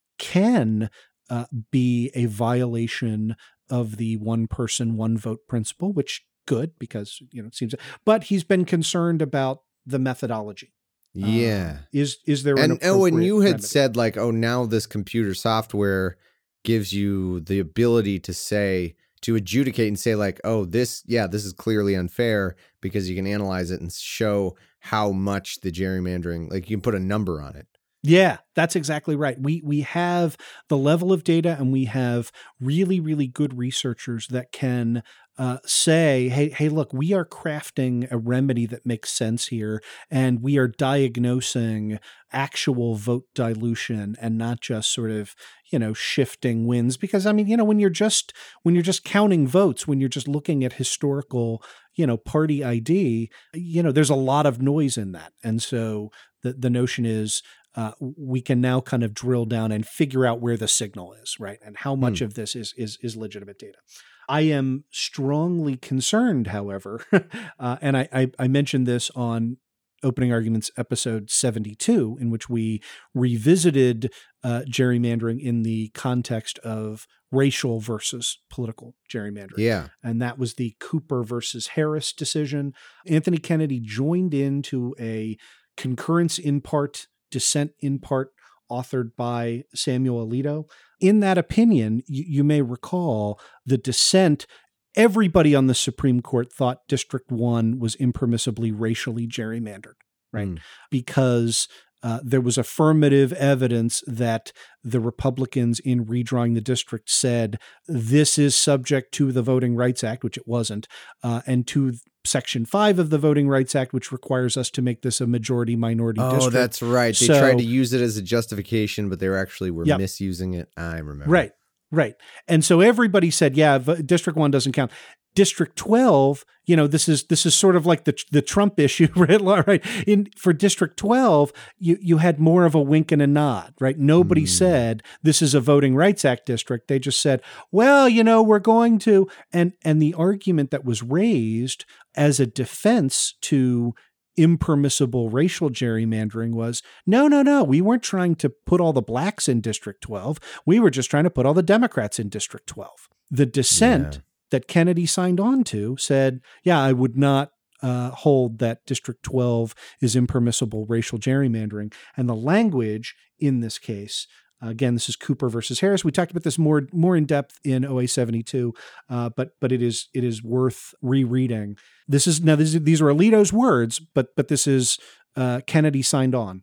can uh, be a violation of the one person, one vote principle, which good because you know it seems. But he's been concerned about the methodology. Yeah. Uh, is is there an and oh, and you had remedy? said like, oh, now this computer software gives you the ability to say to adjudicate and say like, oh, this, yeah, this is clearly unfair because you can analyze it and show how much the gerrymandering, like you can put a number on it. Yeah, that's exactly right. We we have the level of data and we have really, really good researchers that can uh, say, hey, hey, look, we are crafting a remedy that makes sense here, and we are diagnosing actual vote dilution and not just sort of, you know, shifting wins. Because I mean, you know, when you're just when you're just counting votes, when you're just looking at historical, you know, party I D, you know, there's a lot of noise in that. And so the the notion is, Uh, we can now kind of drill down and figure out where the signal is, right? And how much Hmm. of this is, is, is legitimate data. I am strongly concerned, however, uh, and I, I, I mentioned this on Opening Arguments episode seventy-two, in which we revisited uh, gerrymandering in the context of racial versus political gerrymandering. Yeah. And that was the Cooper versus Harris decision. Anthony Kennedy joined into a concurrence in part, dissent in part, authored by Samuel Alito. In that opinion, you, you may recall the dissent, everybody on the Supreme Court thought District one was impermissibly racially gerrymandered, right? Mm. Because uh, there was affirmative evidence that the Republicans in redrawing the district said, this is subject to the Voting Rights Act, which it wasn't, uh, and to Section five of the Voting Rights Act, which requires us to make this a majority minority oh, district. Oh, that's right. They so, tried to use it as a justification, but they were actually were yep. misusing it. I remember. Right, right. And so everybody said, yeah, v- District one doesn't count. District twelve, you know, this is this is sort of like the the Trump issue, right? right? In for District twelve, you you had more of a wink and a nod, right? Nobody mm. said this is a Voting Rights Act district. They just said, well, you know, we're going to, and and the argument that was raised as a defense to impermissible racial gerrymandering was, no, no, no, we weren't trying to put all the blacks in District twelve. We were just trying to put all the Democrats in District twelve. The dissent yeah. that Kennedy signed on to said, yeah, I would not uh, hold that District twelve is impermissible racial gerrymandering. And the language in this case, uh, again, this is Cooper versus Harris. We talked about this more more in depth in O A seventy-two, uh, but but it is it is worth rereading. This is now this is, these are Alito's words, but but this is uh, Kennedy signed on.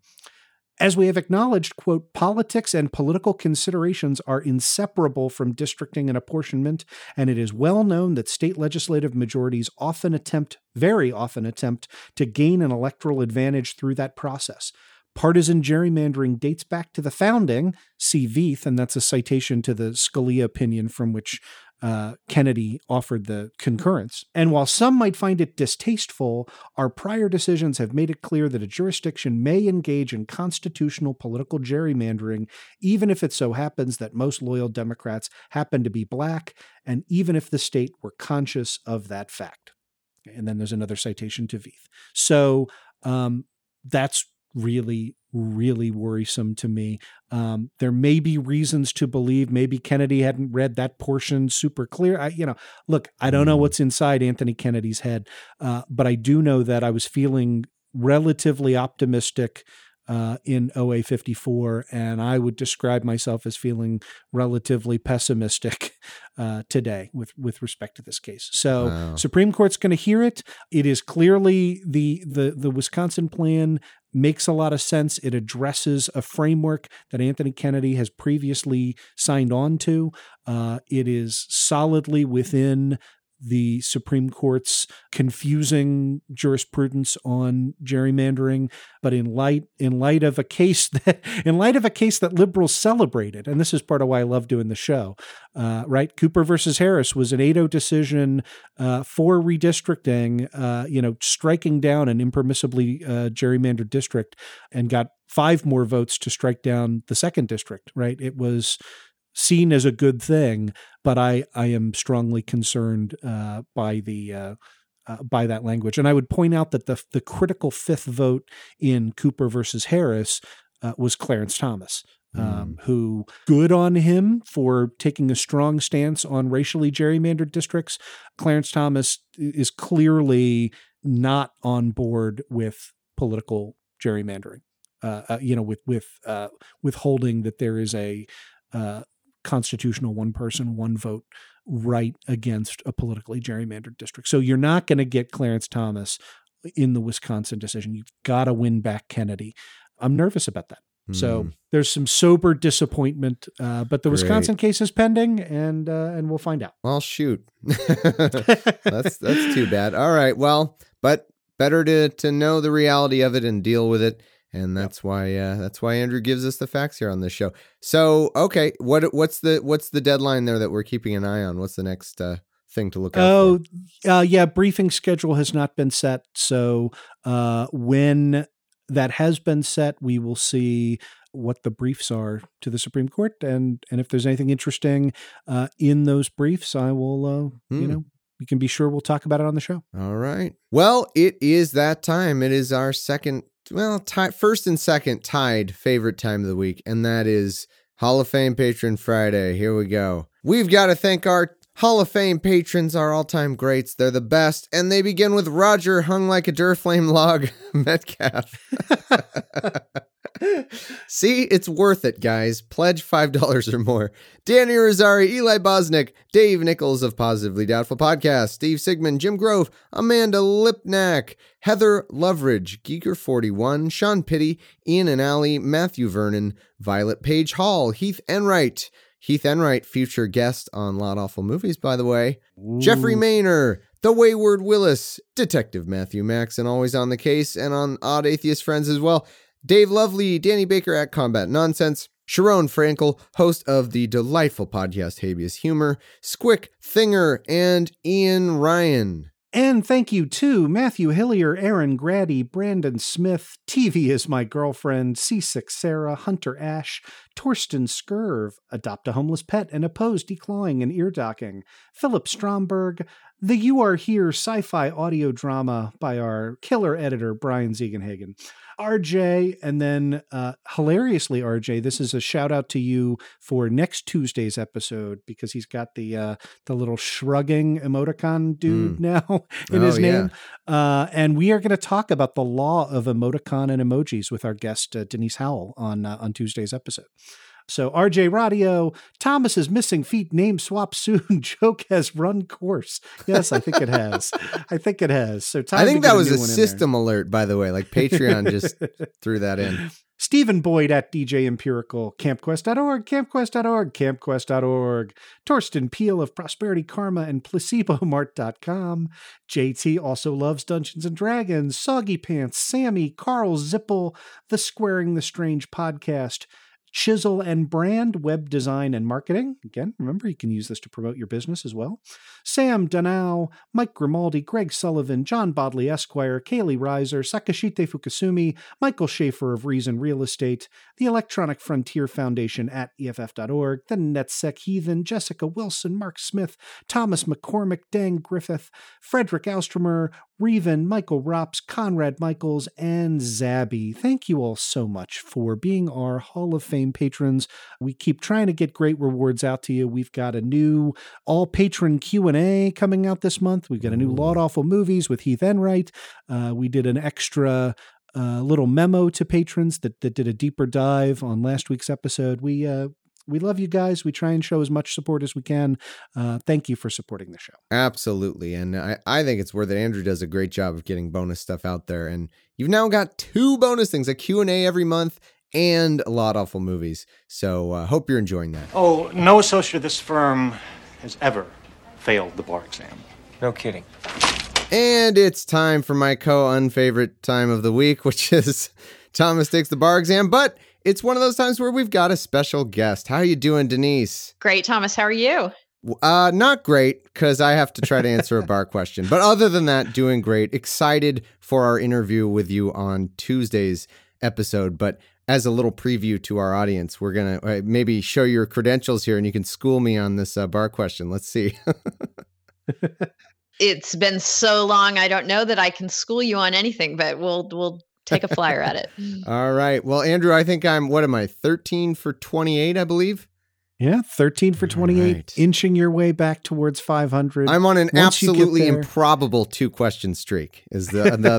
As we have acknowledged, quote, politics and political considerations are inseparable from districting and apportionment, and it is well known that state legislative majorities often attempt, very often attempt, to gain an electoral advantage through that process. Partisan gerrymandering dates back to the founding, see Veith, and that's a citation to the Scalia opinion from which uh, Kennedy offered the concurrence. And while some might find it distasteful, our prior decisions have made it clear that a jurisdiction may engage in constitutional political gerrymandering, even if it so happens that most loyal Democrats happen to be black, and even if the state were conscious of that fact. And then there's another citation to Veith. So um, that's really, really worrisome to me. Um, there may be reasons to believe maybe Kennedy hadn't read that portion super clear. I, you know, look, I don't know what's inside Anthony Kennedy's head, uh, but I do know that I was feeling relatively optimistic uh, in O A fifty-four, and I would describe myself as feeling relatively pessimistic uh, today with, with respect to this case. So wow. Supreme Court's going to hear it. It is clearly the, the, the Wisconsin plan makes a lot of sense. It addresses a framework that Anthony Kennedy has previously signed on to. Uh, it is solidly within the Supreme Court's confusing jurisprudence on gerrymandering, but in light in light of a case that in light of a case that liberals celebrated, and this is part of why I love doing the show, uh, right? Cooper versus Harris was an eight oh decision uh, for redistricting, uh, you know, striking down an impermissibly uh, gerrymandered district, and got five more votes to strike down the second district. Right? It was seen as a good thing, but I, I am strongly concerned uh, by the uh, uh, by that language. And I would point out that the the critical fifth vote in Cooper versus Harris uh, was Clarence Thomas, um, mm. who good on him for taking a strong stance on racially gerrymandered districts. Clarence Thomas is clearly not on board with political gerrymandering. Uh, uh, you know, with with uh, withholding that there is a uh, constitutional one person, one vote right against a politically gerrymandered district. So you're not going to get Clarence Thomas in the Wisconsin decision. You've got to win back Kennedy. I'm nervous about that. Mm. So there's some sober disappointment, uh, but the Great. Wisconsin case is pending, and uh, and we'll find out. Well, shoot. that's that's too bad. All right. Well, but better to to know the reality of it and deal with it. And that's yep. why uh, that's why Andrew gives us the facts here on this show. So, okay, what what's the what's the deadline there that we're keeping an eye on? What's the next uh, thing to look out oh, for? Oh, uh, yeah, briefing schedule has not been set. So uh, when that has been set, we will see what the briefs are to the Supreme Court, and and if there's anything interesting uh, in those briefs, I will, uh, hmm. you know. You can be sure we'll talk about it on the show. All right. Well, it is that time. It is our second, well, tie, first and second tied favorite time of the week, and that is Hall of Fame Patron Friday. Here we go. We've got to thank our Hall of Fame patrons, our all-time greats. They're the best, and they begin with Roger, hung like a Duraflame log, Metcalf. See, it's worth it, guys. Pledge five dollars or more. Danny Rosari, Eli Bosnick, Dave Nichols of Positively Doubtful Podcast, Steve Sigmund, Jim Grove, Amanda Lipnack, Heather Loveridge, Geeker forty-one, Sean Pitty, Ian and Allie, Matthew Vernon, Violet Page Hall, Heath Enright, Heath Enright, future guest on Lot Awful Movies, by the way, Ooh. Jeffrey Maynor, The Wayward Willis, Detective Matthew Max, and Always on the Case, and on Odd Atheist Friends as well, Dave Lovely, Danny Baker at Combat Nonsense, Sharon Frankel, host of the delightful podcast Habeas Humor, Squick Thinger, and Ian Ryan. And thank you to Matthew Hillier, Aaron Grady, Brandon Smith, T V is My Girlfriend, C six Sarah, Hunter Ash, Torsten Skirv, Adopt a Homeless Pet and Oppose Declawing and Ear Docking, Philip Stromberg, the You Are Here sci-fi audio drama by our killer editor, Brian Ziegenhagen, R J, and then uh, hilariously, R J, this is a shout out to you for next Tuesday's episode because he's got the uh, the little shrugging emoticon dude mm. now in oh, his name. Yeah. Uh, and we are going to talk about the law of emoticon and emojis with our guest, uh, Denise Howell, on, uh, on Tuesday's episode. So R J Radio, Thomas's missing feet name swap soon. Joke has run course. Yes, I think it has. I think it has. So time I think that was a system alert, by the way. Like Patreon just threw that in. Stephen Boyd at D J Empirical, campquest dot org, campquest dot org, campquest dot org. Torsten Peele of Prosperity Karma and placebo mart dot com. J T also loves Dungeons and Dragons, Soggy Pants, Sammy, Carl Zippel, the Squaring the Strange podcast, Chisel and Brand, web design and marketing. Again, remember, you can use this to promote your business as well. Sam Danao, Mike Grimaldi, Greg Sullivan, John Bodley Esquire, Kaylee Reiser, Sakashite Fukusumi, Michael Schaefer of Reason Real Estate, the Electronic Frontier Foundation at E F F dot org, the NetSec Heathen, Jessica Wilson, Mark Smith, Thomas McCormick, Dan Griffith, Frederick Alstromer, Reven, Michael Rops, Conrad Michaels, and Zabby. Thank you all so much for being our Hall of Fame patrons. We keep trying to get great rewards out to you. We've got a new all-patron Q and A coming out this month. We've got a new Lawed Awful Movies with Heath Enright. Uh, we did an extra uh, little memo to patrons that, that did a deeper dive on last week's episode. We uh, We love you guys. We try and show as much support as we can. Uh, thank you for supporting the show. Absolutely. And I, I think it's worth it. Andrew does a great job of getting bonus stuff out there. And you've now got two bonus things, a Q and A every month and a lot of awful movies. So I uh, hope you're enjoying that. Oh, no associate of this firm has ever failed the bar exam. No kidding. And it's time for my co-unfavorite time of the week, which is Thomas takes the bar exam. But it's one of those times where we've got a special guest. How are you doing, Denise? Great, Thomas. How are you? Uh, not great, because I have to try to answer a bar question. But other than that, doing great. Excited for our interview with you on Tuesday's episode. But as a little preview to our audience, we're going to uh, maybe show your credentials here, and you can school me on this uh, bar question. Let's see. It's been so long, I don't know that I can school you on anything, but we'll we'll take a flyer at it. All right. Well, Andrew, I think I'm, what am I, thirteen for twenty-eight, I believe? Yeah, thirteen for twenty-eight, right. Inching your way back towards five hundred. I'm on an Once absolutely there... improbable two-question streak, is the, the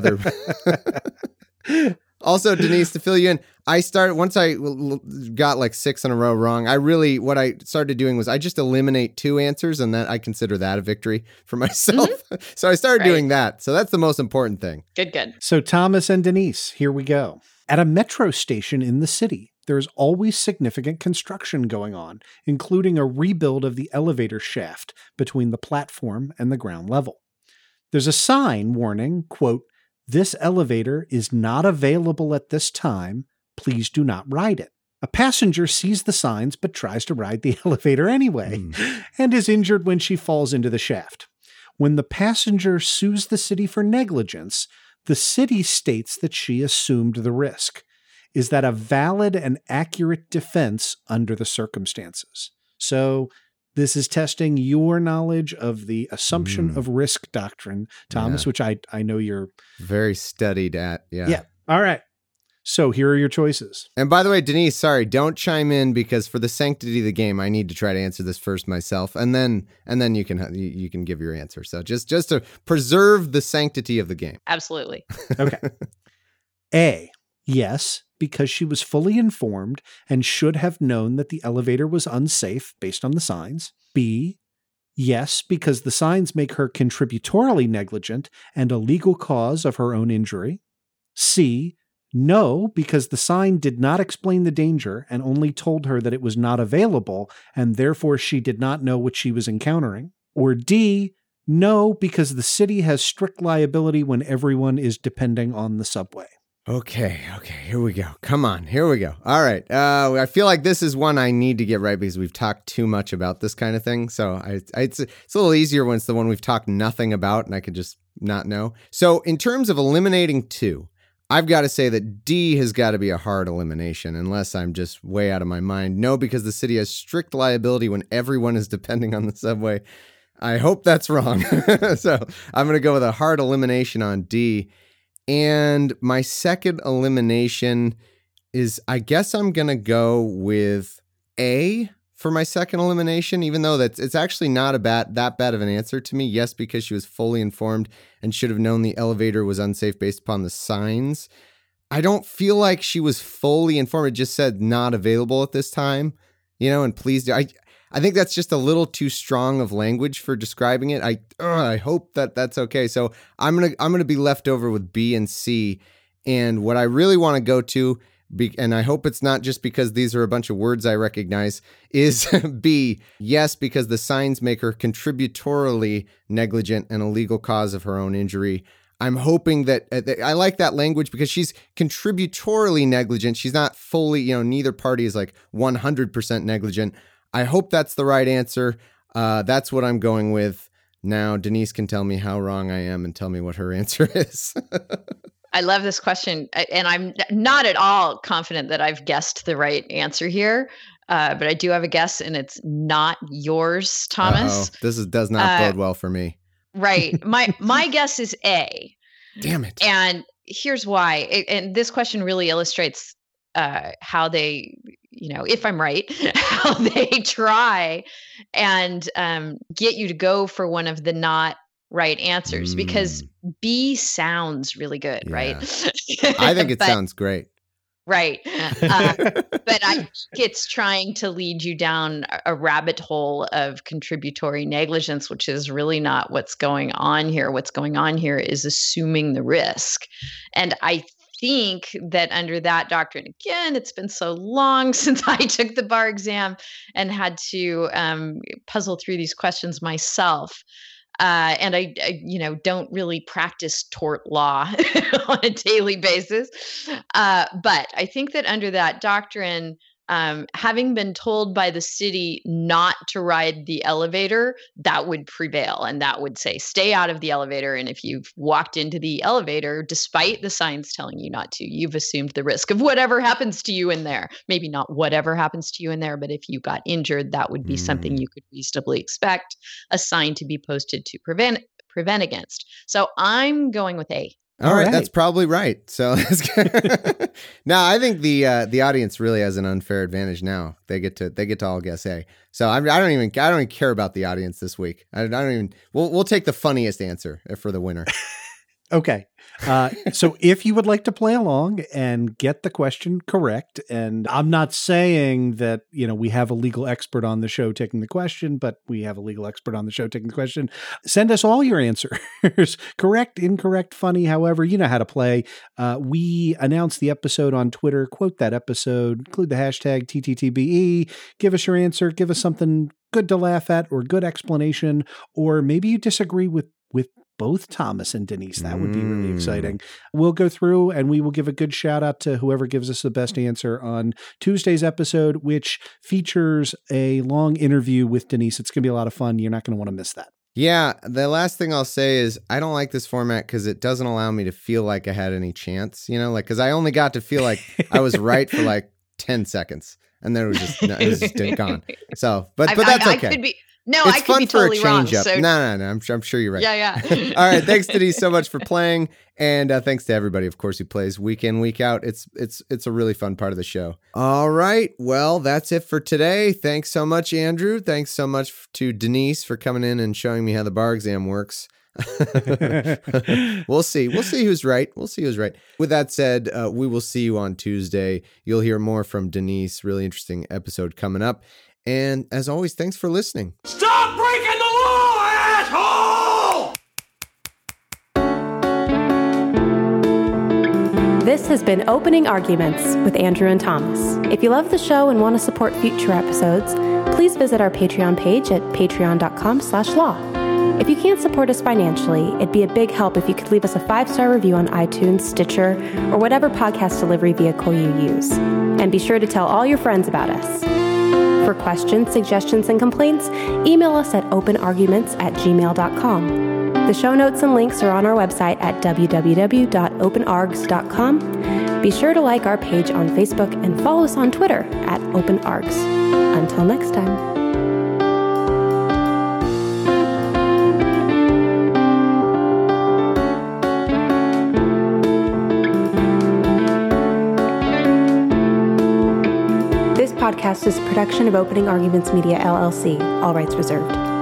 other... Also, Denise, to fill you in, I started, once I got like six in a row wrong, I really, what I started doing was I just eliminate two answers, and that I consider that a victory for myself. Mm-hmm. So I started right. doing that. So that's the most important thing. Good, good. So Thomas and Denise, here we go. At a metro station in the city, there's always significant construction going on, including a rebuild of the elevator shaft between the platform and the ground level. There's a sign warning, quote, "This elevator is not available at this time. Please do not ride it." A passenger sees the signs but tries to ride the elevator anyway mm. and is injured when she falls into the shaft. When the passenger sues the city for negligence, the city states that she assumed the risk. Is that a valid and accurate defense under the circumstances? So this is testing your knowledge of the assumption mm. of risk doctrine, Thomas, yeah. which I, I know you're very studied at. Yeah. Yeah. All right. So here are your choices. And by the way, Denise, sorry, don't chime in, because for the sanctity of the game, I need to try to answer this first myself, and then and then you can you, you can give your answer. So just just to preserve the sanctity of the game. Absolutely. Okay. A, yes, because she was fully informed and should have known that the elevator was unsafe based on the signs. B, yes, because the signs make her contributorily negligent and a legal cause of her own injury. C, no, because the sign did not explain the danger and only told her that it was not available, and therefore she did not know what she was encountering. Or D, no, because the city has strict liability when everyone is depending on the subway. Okay, okay, here we go. Come on, here we go. All right. Uh, I feel like this is one I need to get right because we've talked too much about this kind of thing. So I, I, it's, it's a little easier when it's the one we've talked nothing about and I could just not know. So in terms of eliminating two, I've got to say that D has got to be a hard elimination unless I'm just way out of my mind. No, because the city has strict liability when everyone is depending on the subway. I hope that's wrong. So I'm going to go with a hard elimination on D. And my second elimination is, I guess I'm going to go with A for my second elimination, even though that's it's actually not a bad, that bad of an answer to me. Yes, because she was fully informed and should have known the elevator was unsafe based upon the signs. I don't feel like she was fully informed. It just said not available at this time, you know, and please do. I, I think that's just a little too strong of language for describing it. I uh, I hope that that's okay. So I'm gonna I'm gonna be left over with B and C. And what I really want to go to, be, and I hope it's not just because these are a bunch of words I recognize, is B. Yes, because the signs make her contributorily negligent and a legal cause of her own injury. I'm hoping that, uh, that I like that language because she's contributorily negligent. She's not fully, you know, neither party is like one hundred percent negligent. I hope that's the right answer. Uh, that's what I'm going with. Now, Denise can tell me how wrong I am and tell me what her answer is. I love this question, and I'm not at all confident that I've guessed the right answer here. Uh, but I do have a guess, and it's not yours, Thomas. Uh-oh. This is, does not uh, bode well for me. Right. My my guess is A. Damn it. And here's why. It, and this question really illustrates uh, how they, you know, if I'm right, how they try and um, get you to go for one of the not right answers, mm. because B sounds really good, yeah. right? I think it but, sounds great. Right. Uh, but I think it's trying to lead you down a rabbit hole of contributory negligence, which is really not what's going on here. What's going on here is assuming the risk. And I think that under that doctrine, again, it's been so long since I took the bar exam and had to um, puzzle through these questions myself. Uh, and I, I, you know, don't really practice tort law on a daily basis. Uh, but I think that under that doctrine, um, having been told by the city not to ride the elevator, that would prevail. And that would say, stay out of the elevator. And if you've walked into the elevator, despite the signs telling you not to, you've assumed the risk of whatever happens to you in there. Maybe not whatever happens to you in there, but if you got injured, that would be mm. something you could reasonably expect a sign to be posted to prevent prevent against. So I'm going with A. All, All right, right, that's probably right. So now I think the uh, the audience really has an unfair advantage. Now they get to they get to all guess A. So I'm, I don't even I don't even care about the audience this week. I, I don't even. We'll we'll take the funniest answer for the winner. Okay. Uh, so if you would like to play along and get the question correct, and I'm not saying that, you know, we have a legal expert on the show taking the question, but we have a legal expert on the show taking the question, send us all your answers. Correct, incorrect, funny, however, you know how to play. Uh, we announce the episode on Twitter, quote that episode, include the hashtag T T T B E, give us your answer, give us something good to laugh at or good explanation, or maybe you disagree with, with both Thomas and Denise. That would be really exciting. We'll go through and we will give a good shout out to whoever gives us the best answer on Tuesday's episode, which features a long interview with Denise. It's going to be a lot of fun. You're not going to want to miss that. Yeah. The last thing I'll say is I don't like this format because it doesn't allow me to feel like I had any chance, you know, like, because I only got to feel like I was right for like ten seconds. And then it was just, no, it was just gone. So, but, but that's I, I, okay. I could be, No, it's I could fun be for totally a wrong. change up. So. No, no, no. I'm, I'm sure you're right. Yeah, yeah. All right. Thanks, Denise, so much for playing, and uh, thanks to everybody, of course, who plays week in, week out. It's it's it's a really fun part of the show. All right. Well, that's it for today. Thanks so much, Andrew. Thanks so much to Denise for coming in and showing me how the bar exam works. We'll see. We'll see who's right. We'll see who's right. With that said, uh, we will see you on Tuesday. You'll hear more from Denise. Really interesting episode coming up. And as always, thanks for listening. Stop breaking the law, asshole! This has been Opening Arguments with Andrew and Thomas. If you love the show and want to support future episodes, please visit our Patreon page at patreon.com slash law. If you can't support us financially, it'd be a big help if you could leave us a five-star review on iTunes, Stitcher, or whatever podcast delivery vehicle you use. And be sure to tell all your friends about us. For questions, suggestions, and complaints, email us at openarguments at gmail dot com. The show notes and links are on our website at w w w dot open args dot com. Be sure to like our page on Facebook and follow us on Twitter at openargs. Until next time. This podcast is a production of Opening Arguments Media, L L C. All rights reserved.